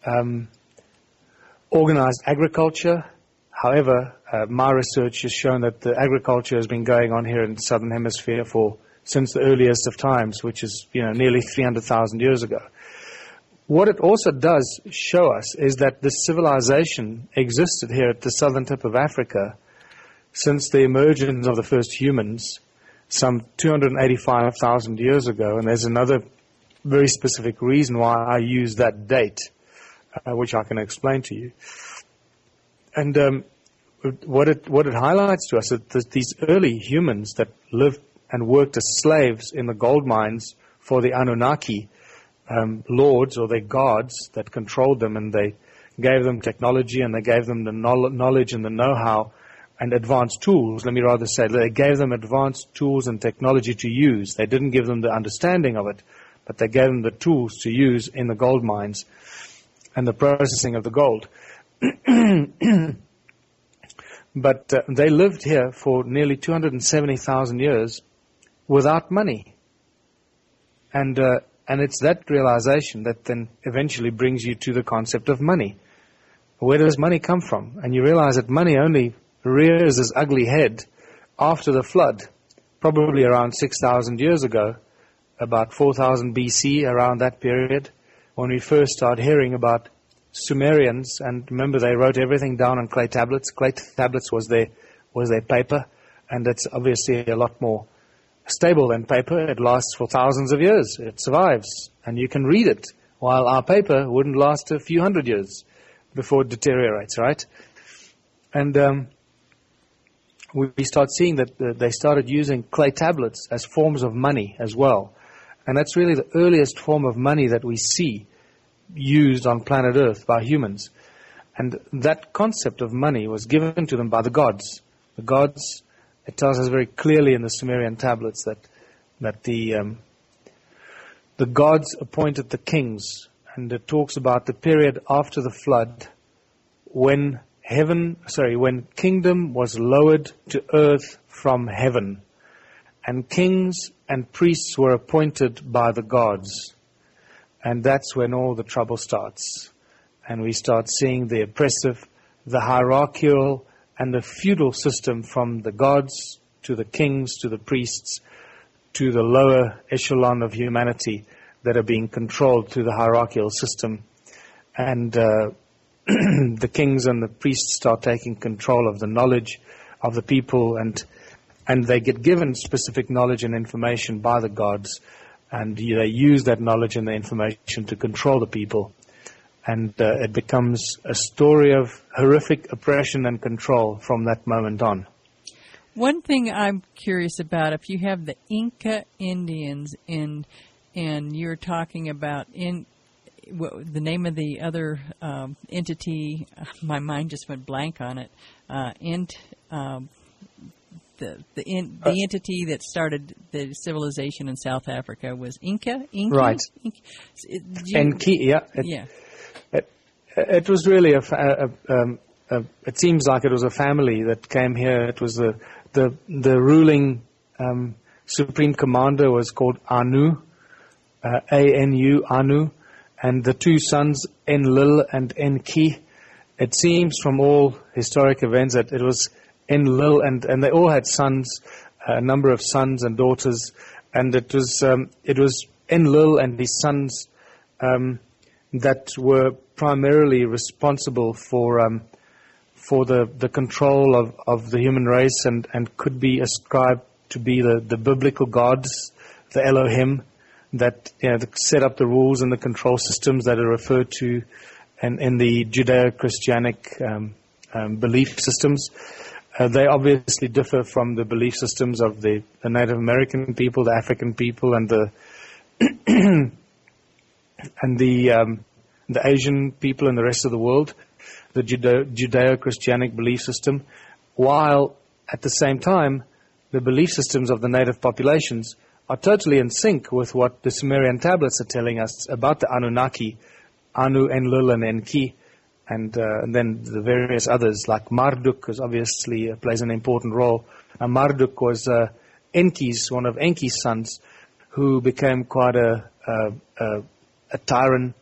S2: organized agriculture. However, my research has shown that the agriculture has been going on here in the southern hemisphere since the earliest of times, which is nearly 300,000 years ago. What it also does show us is that this civilization existed here at the southern tip of Africa since the emergence of the first humans some 285,000 years ago. And there's another very specific reason why I use that date, which I can explain to you. And what it highlights to us is that these early humans that lived and worked as slaves in the gold mines for the Anunnaki lords or their gods that controlled them, and they gave them technology and they gave them the knowledge and the know-how and advanced tools. Let me rather say they gave them advanced tools and technology to use. They didn't give them the understanding of it, but they gave them the tools to use in the gold mines and the processing of the gold. But they lived here for nearly 270,000 years without money. And it's that realization that then eventually brings you to the concept of money. Where does money come from? And you realize that money only rears its ugly head after the flood, probably around 6,000 years ago, about 4,000 BC, around that period, when we first started hearing about Sumerians. And remember, they wrote everything down on clay tablets. Clay tablets was their paper, and it's obviously a lot more stable than paper. It lasts for thousands of years. It survives, and you can read it, while our paper wouldn't last a few hundred years before it deteriorates, right? And we start seeing that they started using clay tablets as forms of money as well. And that's really the earliest form of money that we see used on planet Earth by humans. And that concept of money was given to them by the gods. The gods, it tells us very clearly in the Sumerian tablets that the gods appointed the kings. And it talks about the period after the flood when kingdom was lowered to earth from heaven, and kings and priests were appointed by the gods. And that's when all the trouble starts. And we start seeing the oppressive, the hierarchical, and the feudal system from the gods to the kings to the priests to the lower echelon of humanity that are being controlled through the hierarchical system. And the kings and the priests start taking control of the knowledge of the people, and they get given specific knowledge and information by the gods, and they use that knowledge and the information to control the people. And it becomes a story of horrific oppression and control from that moment on.
S1: One thing I'm curious about, if you have the Inca Indians and you're talking about the name of the other entity, my mind just went blank on it. The entity that started the civilization in South Africa was Inca.
S2: Right. Enki, yeah. It was really it seems like it was a family that came here. It was the ruling supreme commander was called Anu, Anu, Anu, and the two sons, Enlil and Enki. It seems from all historic events that it was Enlil, and they all had sons, a number of sons and daughters, and it was Enlil and his sons that were primarily responsible for the control of the human race, and could be ascribed to be the biblical gods, the Elohim, that set up the rules and the control systems that are referred to in the Judeo-Christianic belief systems. They obviously differ from the belief systems of the Native American people, the African people, and the the Asian people and the rest of the world, the Judeo-Christianic belief system, while at the same time the belief systems of the native populations are totally in sync with what the Sumerian tablets are telling us about the Anunnaki, Anu, Enlil, and Enki, and then the various others, like Marduk, because obviously plays an important role. Marduk was one of Enki's sons, who became quite a tyrant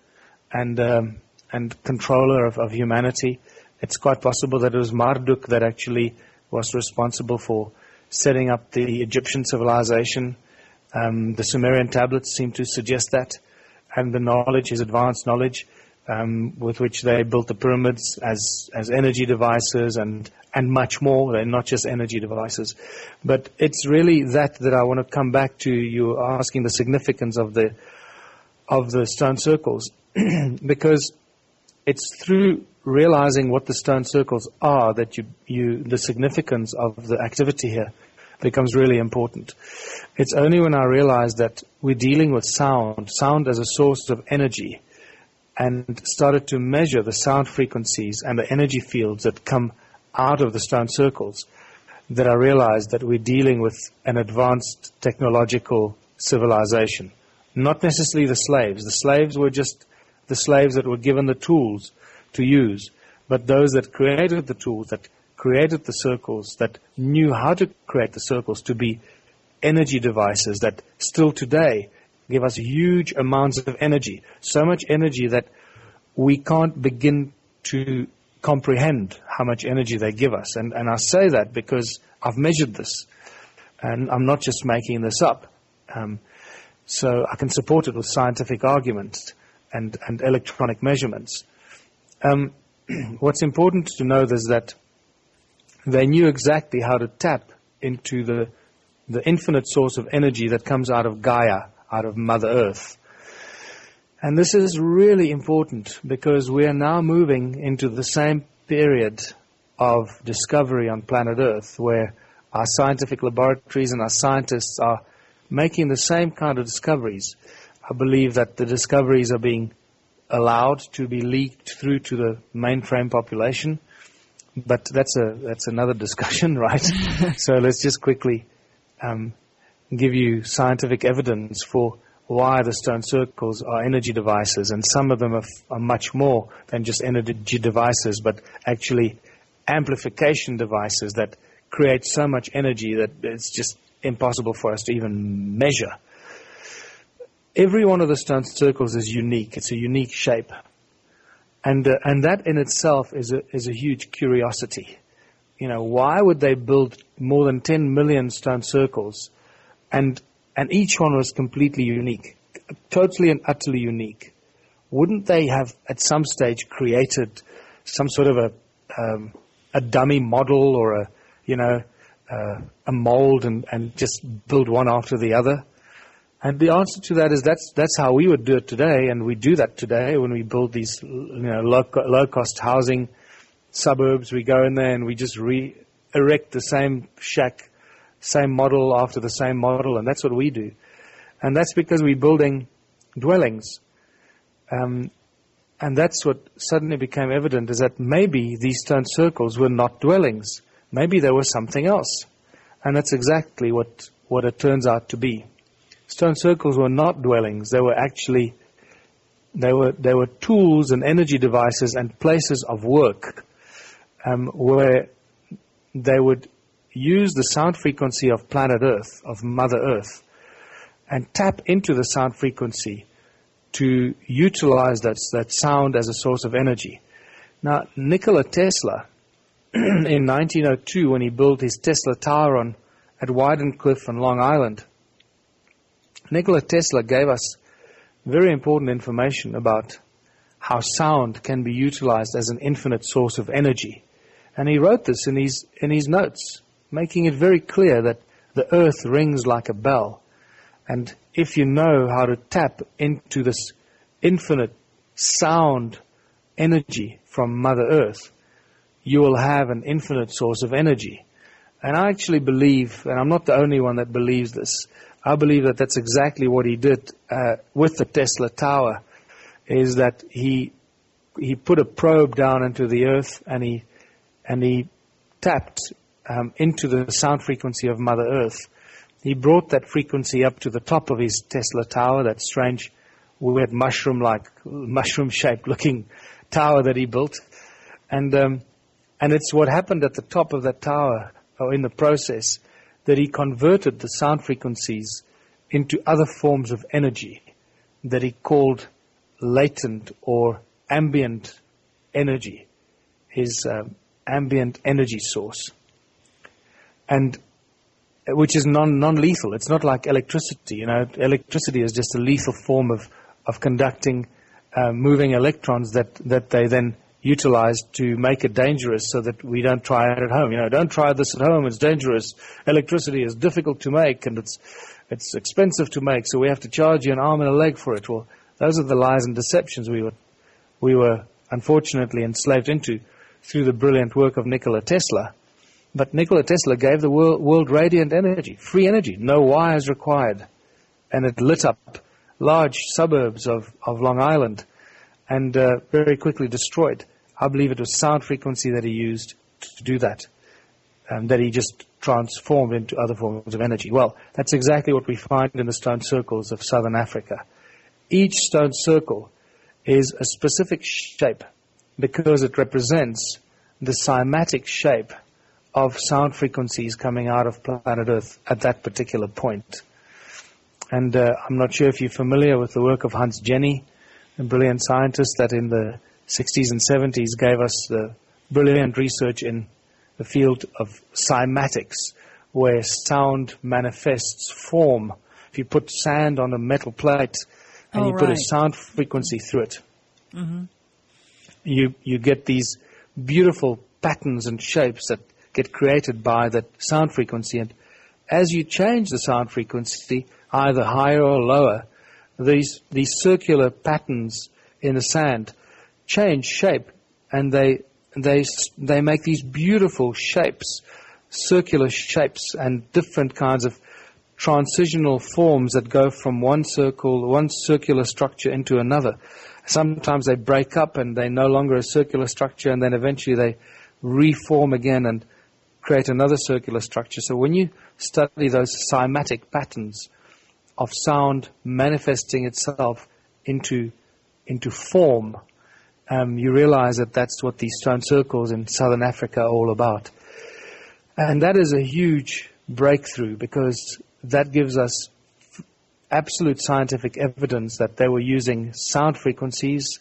S2: and controller of humanity. It's quite possible that it was Marduk that actually was responsible for setting up the Egyptian civilization. The Sumerian tablets seem to suggest that, and the knowledge is advanced knowledge with which they built the pyramids as energy devices and much more. They're not just energy devices. But it's really that I want to come back to. You asking the significance of the stone circles, because it's through realizing what the stone circles are that the significance of the activity here becomes really important. It's only when I realize that we're dealing with sound as a source of energy, and started to measure the sound frequencies and the energy fields that come out of the stone circles, that I realized that we're dealing with an advanced technological civilization. Not necessarily the slaves. The slaves were just the slaves that were given the tools to use, but those that created the tools, that created the circles, that knew how to create the circles to be energy devices that still today give us huge amounts of energy. So much energy that we can't begin to comprehend how much energy they give us. And I say that because I've measured this, and I'm not just making this up. So I can support it with scientific arguments and electronic measurements. What's important to know is that they knew exactly how to tap into the infinite source of energy that comes out of Gaia, out of Mother Earth. And this is really important because we are now moving into the same period of discovery on planet Earth, where our scientific laboratories and our scientists are making the same kind of discoveries. I believe that the discoveries are being allowed to be leaked through to the mainframe population, but that's another discussion, right? So let's just quickly give you scientific evidence for why the stone circles are energy devices, and some of them are much more than just energy devices, but actually amplification devices that create so much energy that it's just impossible for us to even measure. Every one of the stone circles is unique. It's a unique shape. And that in itself is a huge curiosity. Why would they build more than 10 million stone circles, and each one was completely unique, totally and utterly unique? Wouldn't they have at some stage created some sort of a dummy model or a mold and just build one after the other? And the answer to that is that's how we would do it today, and we do that today when we build these low-cost housing suburbs. We go in there and we just erect the same shack, same model after the same model, and that's what we do. And that's because we're building dwellings. And that's what suddenly became evident, is that maybe these stone circles were not dwellings. Maybe they were something else. And that's exactly what it turns out to be. Stone circles were not dwellings. They were actually, they were tools and energy devices and places of work where they would use the sound frequency of planet Earth, of Mother Earth, and tap into the sound frequency to utilize that sound as a source of energy. Now, Nikola Tesla, in 1902, when he built his Tesla Tower at Wyden on Long Island, Nikola Tesla gave us very important information about how sound can be utilized as an infinite source of energy. And he wrote this in his notes, making it very clear that the earth rings like a bell. And if you know how to tap into this infinite sound energy from Mother Earth, you will have an infinite source of energy. And I actually believe, and I'm not the only one that believes this, I believe that that's exactly what he did with the Tesla Tower, is that he put a probe down into the earth and he tapped into the sound frequency of Mother Earth. He brought that frequency up to the top of his Tesla Tower, that strange, weird mushroom-shaped looking tower that he built. And it's what happened at the top of that tower, or in the process, that he converted the sound frequencies into other forms of energy that he called latent or ambient energy, his ambient energy source, and which is non-lethal. It's not like electricity. Electricity is just a lethal form of conducting moving electrons that they then utilize to make it dangerous, so that we don't try it at home. Don't try this at home, it's dangerous. Electricity is difficult to make, and it's expensive to make, so we have to charge you an arm and a leg for it. Well, those are the lies and deceptions we were unfortunately enslaved into through the brilliant work of Nikola Tesla. But Nikola Tesla gave the world radiant energy, free energy, no wires required, and it lit up large suburbs of Long Island and very quickly destroyed. I believe it was sound frequency that he used to do that, that he just transformed into other forms of energy. Well, that's exactly what we find in the stone circles of southern Africa. Each stone circle is a specific shape because it represents the cymatic shape of sound frequencies coming out of planet Earth at that particular point. And I'm not sure if you're familiar with the work of Hans Jenny, a brilliant scientist that in the 60s and 70s gave us the brilliant research in the field of cymatics, where sound manifests form. If you put sand on a metal plate and you put a sound frequency through it, you get these beautiful patterns and shapes that get created by that sound frequency. And as you change the sound frequency, either higher or lower, these circular patterns in the sand change shape, and they make these beautiful shapes, circular shapes, and different kinds of transitional forms that go from one circular structure into another. Sometimes they break up and they're no longer a circular structure, and then eventually they reform again and create another circular structure. So when you study those cymatic patterns of sound manifesting itself into form, you realize that that's what these stone circles in southern Africa are all about. And that is a huge breakthrough, because that gives us absolute scientific evidence that they were using sound frequencies,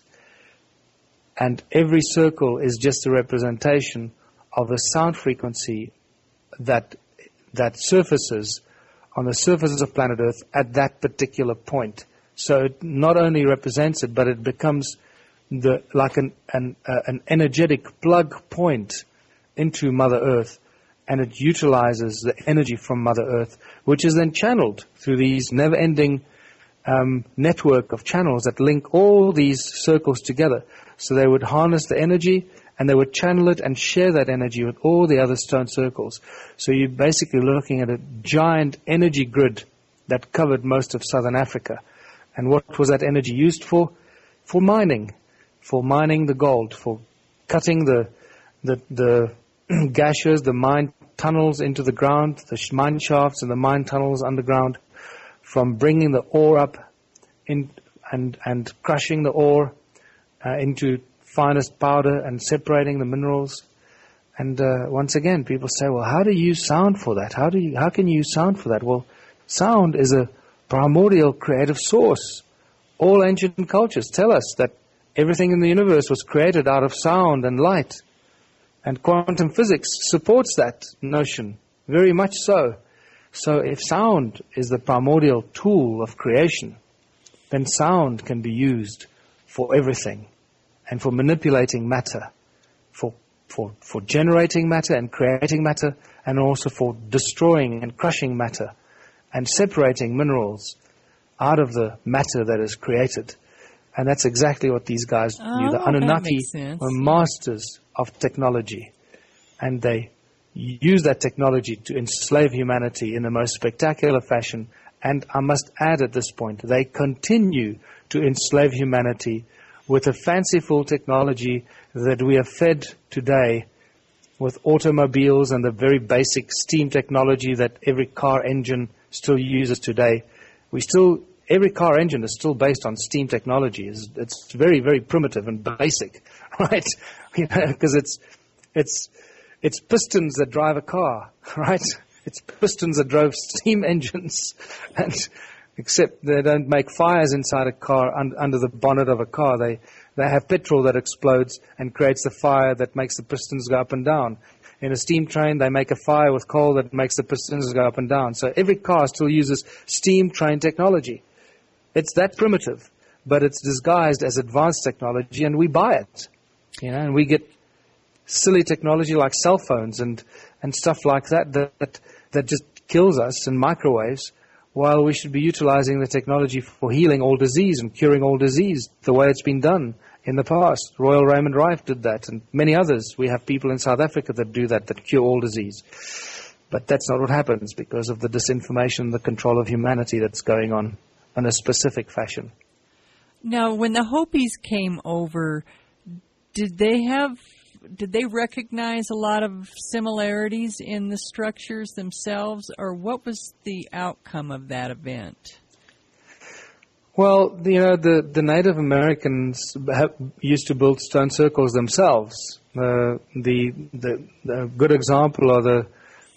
S2: and every circle is just a representation of the sound frequency that surfaces on the surface of planet Earth at that particular point. So it not only represents it, but it becomes like an energetic plug point into Mother Earth, and it utilizes the energy from Mother Earth, which is then channeled through these never-ending network of channels that link all these circles together. So they would harness the energy, and they would channel it and share that energy with all the other stone circles. So you're basically looking at a giant energy grid that covered most of southern Africa. And what was that energy used for? For mining the gold, for cutting the gashers, the mine tunnels into the ground, the mine shafts and the mine tunnels underground, from bringing the ore up in and crushing the ore into finest powder and separating the minerals. And once again, people say, well, how do you use sound for that? How can you use sound for that? Well, sound is a primordial creative source. All ancient cultures tell us that everything in the universe was created out of sound and light. And quantum physics supports that notion, very much so. So if sound is the primordial tool of creation, then sound can be used for everything, and for manipulating matter, for generating matter and creating matter, and also for destroying and crushing matter, and separating minerals out of the matter that is created. And that's exactly what these guys knew. The Anunnaki were masters of technology, and they use that technology to enslave humanity in the most spectacular fashion. And I must add at this point, they continue to enslave humanity with a fanciful technology that we are fed today with automobiles and the very basic steam technology that every car engine still uses today. Every car engine is still based on steam technology. It's very, very primitive and basic, right? Because it's pistons that drive a car, right? It's pistons that drove steam engines, and except they don't make fires inside a car under the bonnet of a car. They have petrol that explodes and creates the fire that makes the pistons go up and down. In a steam train, they make a fire with coal that makes the pistons go up and down. So every car still uses steam train technology. It's that primitive, but it's disguised as advanced technology, and we buy it. And we get silly technology like cell phones and stuff like that just kills us, and microwaves, while we should be utilizing the technology for healing all disease and curing all disease the way it's been done in the past. Royal Raymond Rife did that, and many others. We have people in South Africa that do that cure all disease. But that's not what happens because of the disinformation, the control of humanity that's going on in a specific fashion.
S1: Now, when the Hopis came over, did they recognize a lot of similarities in the structures themselves, or what was the outcome of that event?
S2: Well, the Native Americans used to build stone circles themselves. The good example are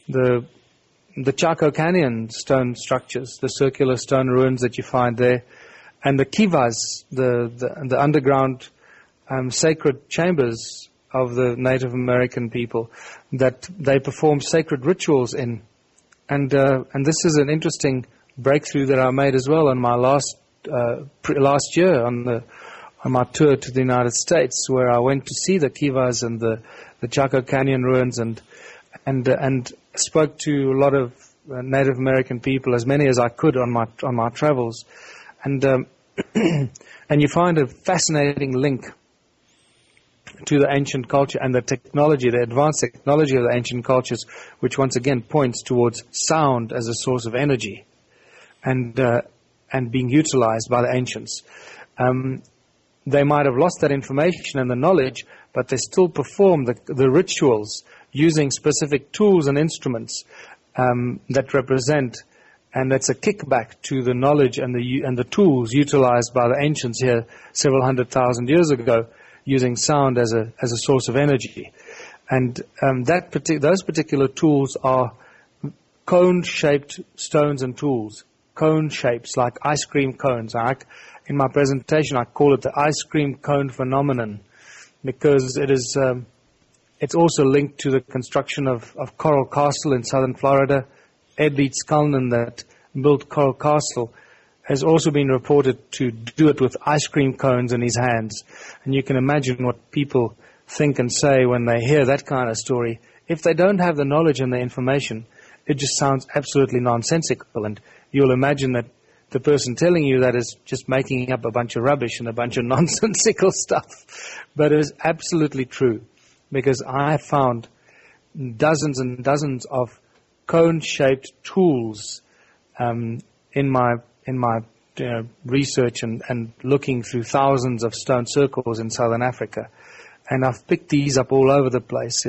S2: the Chaco Canyon stone structures, the circular stone ruins that you find there, and the kivas, the underground sacred chambers of the Native American people that they perform sacred rituals in. And this is an interesting breakthrough that I made as well on my last year on my tour to the United States, where I went to see the kivas and the Chaco Canyon ruins and spoke to a lot of Native American people, as many as I could on my travels, and you find a fascinating link to the ancient culture and the technology, the advanced technology of the ancient cultures, which once again points towards sound as a source of energy, and being utilized by the ancients. They might have lost that information and the knowledge, but they still perform the rituals using specific tools and instruments that represent, and that's a kickback to the knowledge and the tools utilized by the ancients here several 100,000 years ago, using sound as a source of energy. And those particular tools are cone-shaped stones and tools. Cone shapes, like ice cream cones. In my presentation, I call it the ice cream cone phenomenon, because it's also linked to the construction of Coral Castle in southern Florida. Ed Leeds Cullinan, that built Coral Castle, has also been reported to do it with ice cream cones in his hands. And you can imagine what people think and say when they hear that kind of story. If they don't have the knowledge and the information, it just sounds absolutely nonsensical. And you'll imagine that the person telling you that is just making up a bunch of rubbish and a bunch of nonsensical stuff. But it is absolutely true, because I have found dozens and dozens of cone-shaped tools in my research and looking through thousands of stone circles in southern Africa. And I've picked these up all over the place,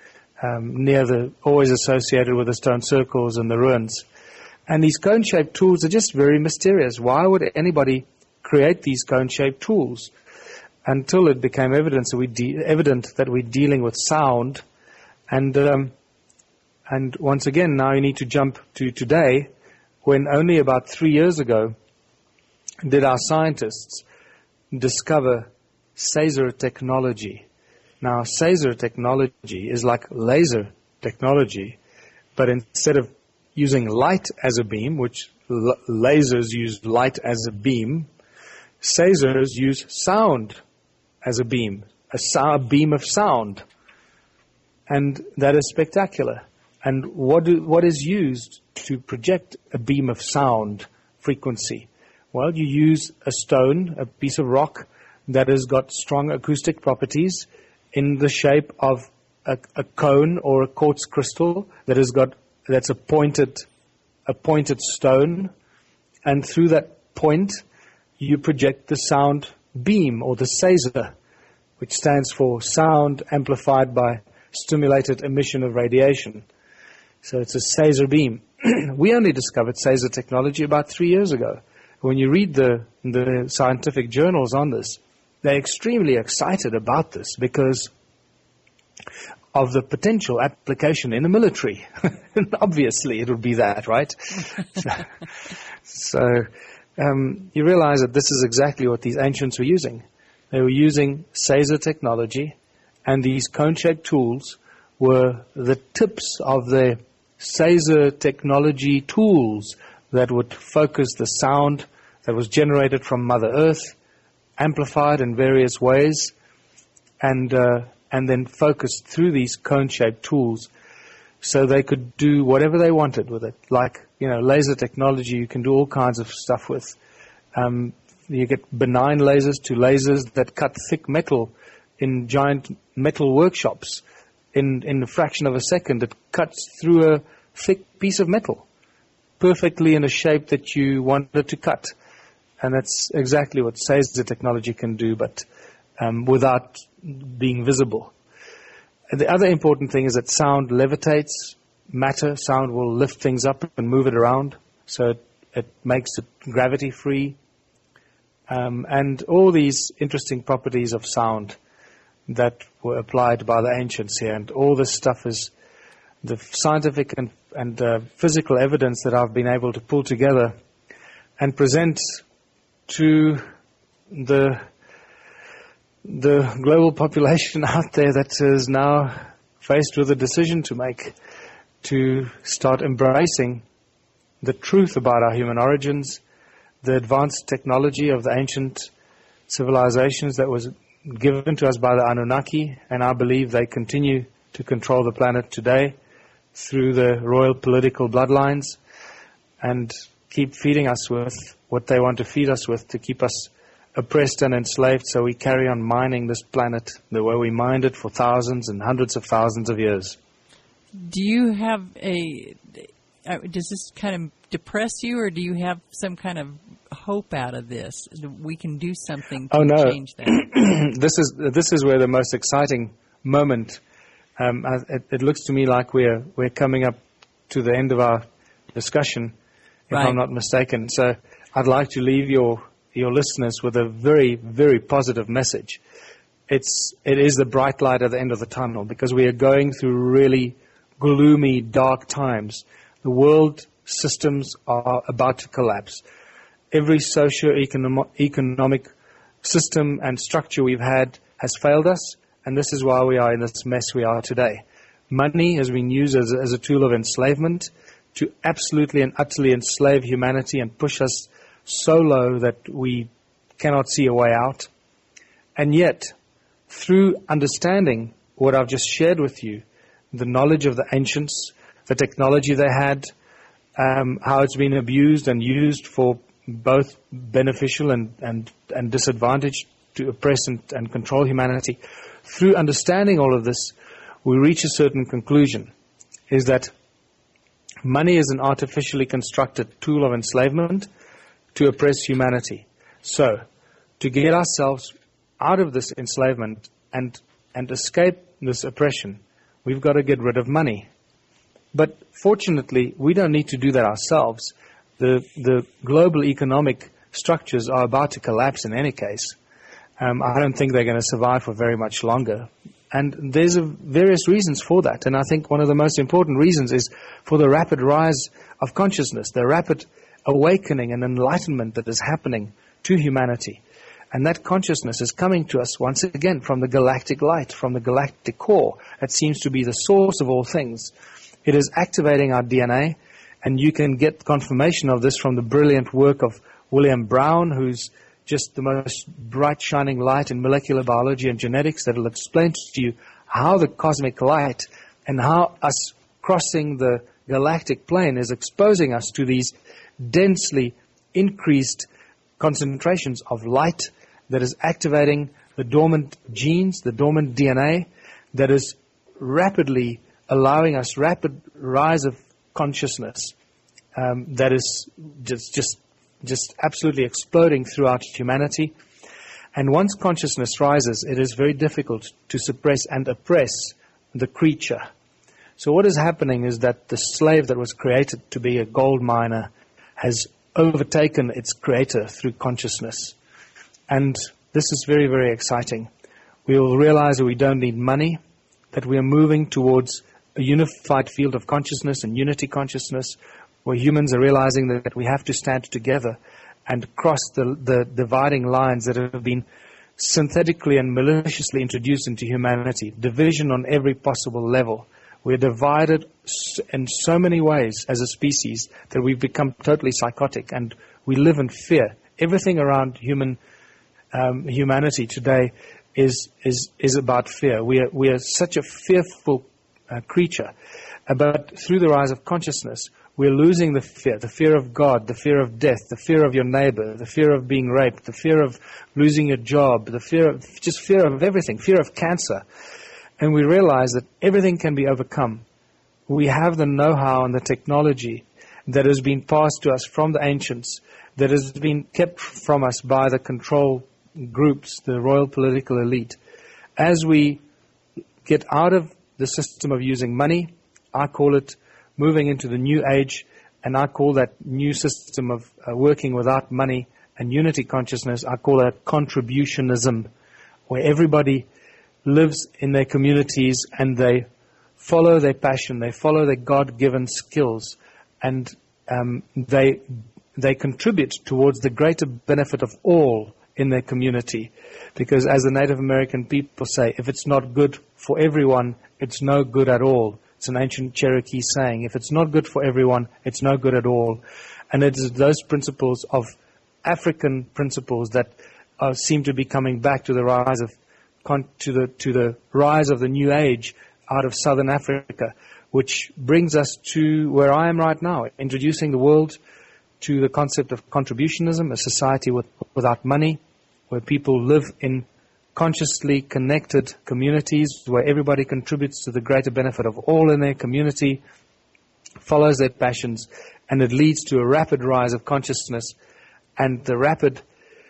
S2: always associated with the stone circles and the ruins. And these cone-shaped tools are just very mysterious. Why would anybody create these cone-shaped tools? Until it became evident that we're dealing with sound. And once again, now you need to jump to today, when only about 3 years ago did our scientists discover Caesar technology. Now, Caesar technology is like laser technology, but instead of using light as a beam, which lasers use light as a beam, Caesars use sound as a beam, a beam of sound. And that is spectacular. And what is used to project a beam of sound frequency? Well, you use a stone, a piece of rock that has got strong acoustic properties in the shape of a cone or a quartz crystal that's a pointed stone, and through that point you project the sound beam, or the Caesar, which stands for sound amplified by stimulated emission of radiation. So it's a Caesar beam. We only discovered Caesar technology about 3 years ago. When you read the scientific journals on this, they're extremely excited about this because of the potential application in the military. Obviously, it would be that, right? So you realize that this is exactly what these ancients were using. They were using Caesar technology, and these cone-shaped tools were the tips of the Caesar technology tools that would focus the sound that was generated from Mother Earth, amplified in various ways, and then focused through these cone-shaped tools so they could do whatever they wanted with it. Like, laser technology, you can do all kinds of stuff with. You get benign lasers to lasers that cut thick metal in giant metal workshops. In a fraction of a second, it cuts through a thick piece of metal, perfectly in a shape that you wanted to cut. And that's exactly what Caesar technology can do, but without being visible. And the other important thing is that sound levitates matter. Sound will lift things up and move it around, so it makes it gravity-free. And all these interesting properties of sound that were applied by the ancients here. And all this stuff is the scientific and physical evidence that I've been able to pull together and present to the global population out there that is now faced with a decision to make, to start embracing the truth about our human origins, the advanced technology of the ancient civilizations that was given to us by the Anunnaki, and I believe they continue to control the planet today through the royal political bloodlines, and keep feeding us with what they want to feed us with to keep us oppressed and enslaved, so we carry on mining this planet the way we mined it for thousands and hundreds of thousands of years.
S1: Do you have does this kind of depress you, or do you have some kind of hope out of this? We can do something to change that.
S2: This is where the most exciting moment. It looks to me like we're coming up to the end of our discussion, if I'm not mistaken. So I'd like to leave your listeners with a very, very positive message. It is the bright light at the end of the tunnel, because we are going through really gloomy, dark times. The world systems are about to collapse. Every socio-economic system and structure we've had has failed us, and this is why we are in this mess we are today. Money has been used as a tool of enslavement to absolutely and utterly enslave humanity and push us so low that we cannot see a way out. And yet, through understanding what I've just shared with you, the knowledge of the ancients, the technology they had, how it's been abused and used for both beneficial and disadvantage to oppress and control humanity, through understanding all of this, we reach a certain conclusion, is that money is an artificially constructed tool of enslavement to oppress humanity. So, to get ourselves out of this enslavement and escape this oppression, we've got to get rid of money. But fortunately, we don't need to do that ourselves. The global economic structures are about to collapse in any case. I don't think they're going to survive for very much longer. And there's various reasons for that. And I think one of the most important reasons is for the rapid rise of consciousness, the rapid awakening and enlightenment that is happening to humanity. And that consciousness is coming to us once again from the galactic light, from the galactic core. That seems to be the source of all things. It is activating our DNA, and you can get confirmation of this from the brilliant work of William Brown, who's just the most bright shining light in molecular biology and genetics, that will explain to you how the cosmic light and how us crossing the galactic plane is exposing us to these densely increased concentrations of light that is activating the dormant genes, the dormant DNA, that is rapidly allowing us rapid rise of consciousness that is just absolutely exploding throughout humanity. And once consciousness rises, it is very difficult to suppress and oppress the creature. So what is happening is that the slave that was created to be a gold miner has overtaken its creator through consciousness. And this is very, very exciting. We will realize that we don't need money, that we are moving towards a unified field of consciousness and unity consciousness, where humans are realizing that we have to stand together and cross the dividing lines that have been synthetically and maliciously introduced into humanity. Division on every possible level. We're divided in so many ways as a species that we've become totally psychotic, and we live in fear. Everything around humanity today is about fear. We are such a fearful creature. But through the rise of consciousness, we're losing the fear of God, the fear of death, the fear of your neighbor, the fear of being raped, the fear of losing your job, the fear of everything, fear of cancer. And we realize that everything can be overcome. We have the know-how and the technology that has been passed to us from the ancients, that has been kept from us by the control groups, the royal political elite. As we get out of the system of using money, I call it moving into the new age, and I call that new system of working without money and unity consciousness, I call that contributionism, where everybody lives in their communities and they follow their passion, they follow their God-given skills, and they contribute towards the greater benefit of all in their community. Because as the Native American people say, if it's not good for everyone, it's no good at all. It's an ancient Cherokee saying, if it's not good for everyone, it's no good at all. And it is those principles of African principles that seem to be coming back to the rise of to the rise of the new age out of southern Africa, which brings us to where I am right now, introducing the world to the concept of contributionism, a society without money, where people live in consciously connected communities, where everybody contributes to the greater benefit of all in their community, follows their passions, and it leads to a rapid rise of consciousness and the rapid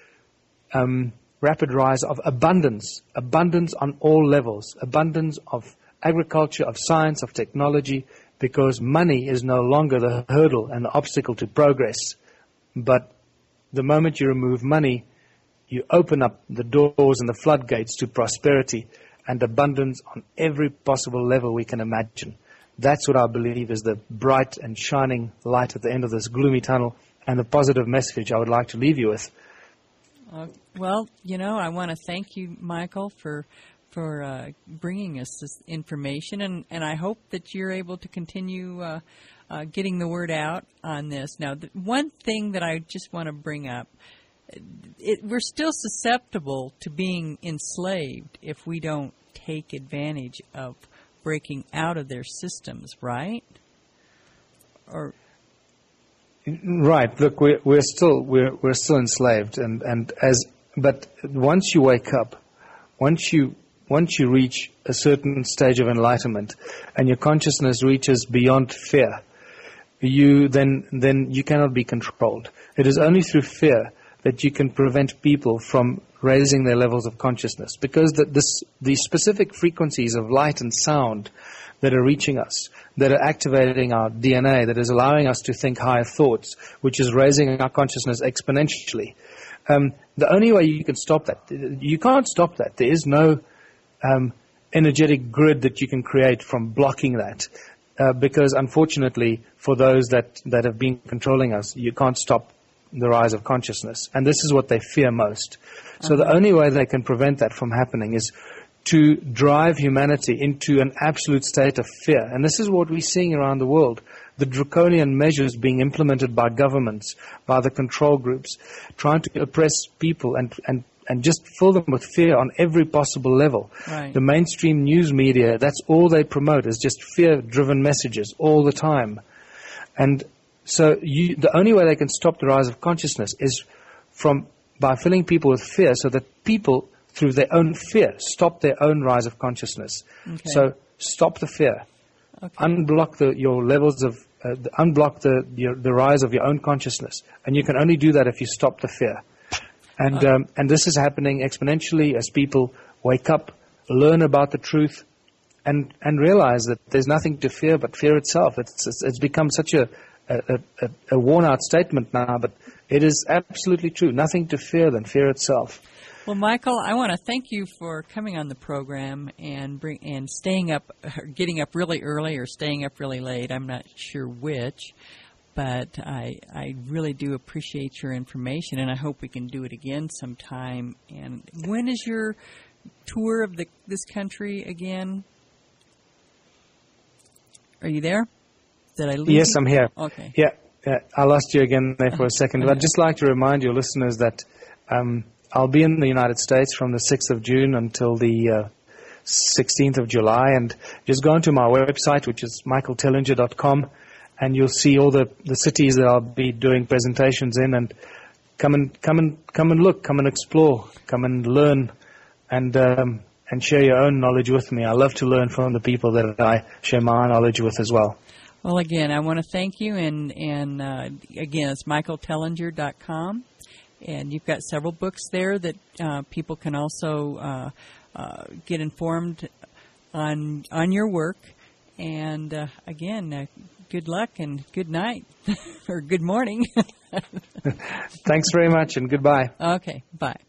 S2: rise of abundance on all levels, abundance of agriculture, of science, of technology, because money is no longer the hurdle and the obstacle to progress. But the moment you remove money, you open up the doors and the floodgates to prosperity and abundance on every possible level we can imagine. That's what I believe is the bright and shining light at the end of this gloomy tunnel, and the positive message I would like to leave you with.
S1: Well, I want to thank you, Michael, for bringing us this information, and I hope that you're able to continue getting the word out on this. Now, one thing that I just want to bring up, we're still susceptible to being enslaved if we don't take advantage of breaking out of their systems, right? Or
S2: right. Look, we're still enslaved, but once you wake up, once you reach a certain stage of enlightenment, and your consciousness reaches beyond fear, then you cannot be controlled. It is only through fear that you can prevent people from raising their levels of consciousness, because the specific frequencies of light and sound that are reaching us, that are activating our DNA, that is allowing us to think higher thoughts, which is raising our consciousness exponentially. The only way you can stop that, you can't stop that. There is no energetic grid that you can create from blocking that. Because unfortunately, for those that have been controlling us, you can't stop the rise of consciousness. And this is what they fear most. So the only way they can prevent that from happening is to drive humanity into an absolute state of fear. And this is what we're seeing around the world. The draconian measures being implemented by governments, by the control groups, trying to oppress people and just fill them with fear on every possible level.
S1: Right.
S2: The mainstream news media, that's all they promote, is just fear-driven messages all the time. And so the only way they can stop the rise of consciousness is by filling people with fear, so that people, through their own fear, stop their own rise of consciousness.
S1: Okay.
S2: So stop the fear.
S1: Okay.
S2: Unblock your levels of, unblock the rise of your own consciousness. And you can only do that if you stop the fear. And this is happening exponentially as people wake up, learn about the truth, and realize that there's nothing to fear but fear itself. It's become such a worn-out statement now, but it is absolutely true. Nothing to fear than fear itself.
S1: Well, Michael, I want to thank you for coming on the program and staying up, getting up really early or staying up really late. I'm not sure which, but I really do appreciate your information, and I hope we can do it again sometime. And when is your tour of this country again? Are you there? Did I lose you?
S2: Yes, I'm here.
S1: Okay.
S2: Yeah, I lost you again there for a second. But I'd just like to remind your listeners that I'll be in the United States from the 6th of June until the 16th of July. And just go onto my website, which is michaeltellinger.com, and you'll see all the cities that I'll be doing presentations in. And come and look, come and explore, come and learn, and share your own knowledge with me. I love to learn from the people that I share my knowledge with as well.
S1: Well, again, I want to thank you, and again, it's michaeltellinger.com, and you've got several books there that people can also get informed on your work. And again, good luck and good night, or good morning.
S2: Thanks very much, and goodbye.
S1: Okay, bye.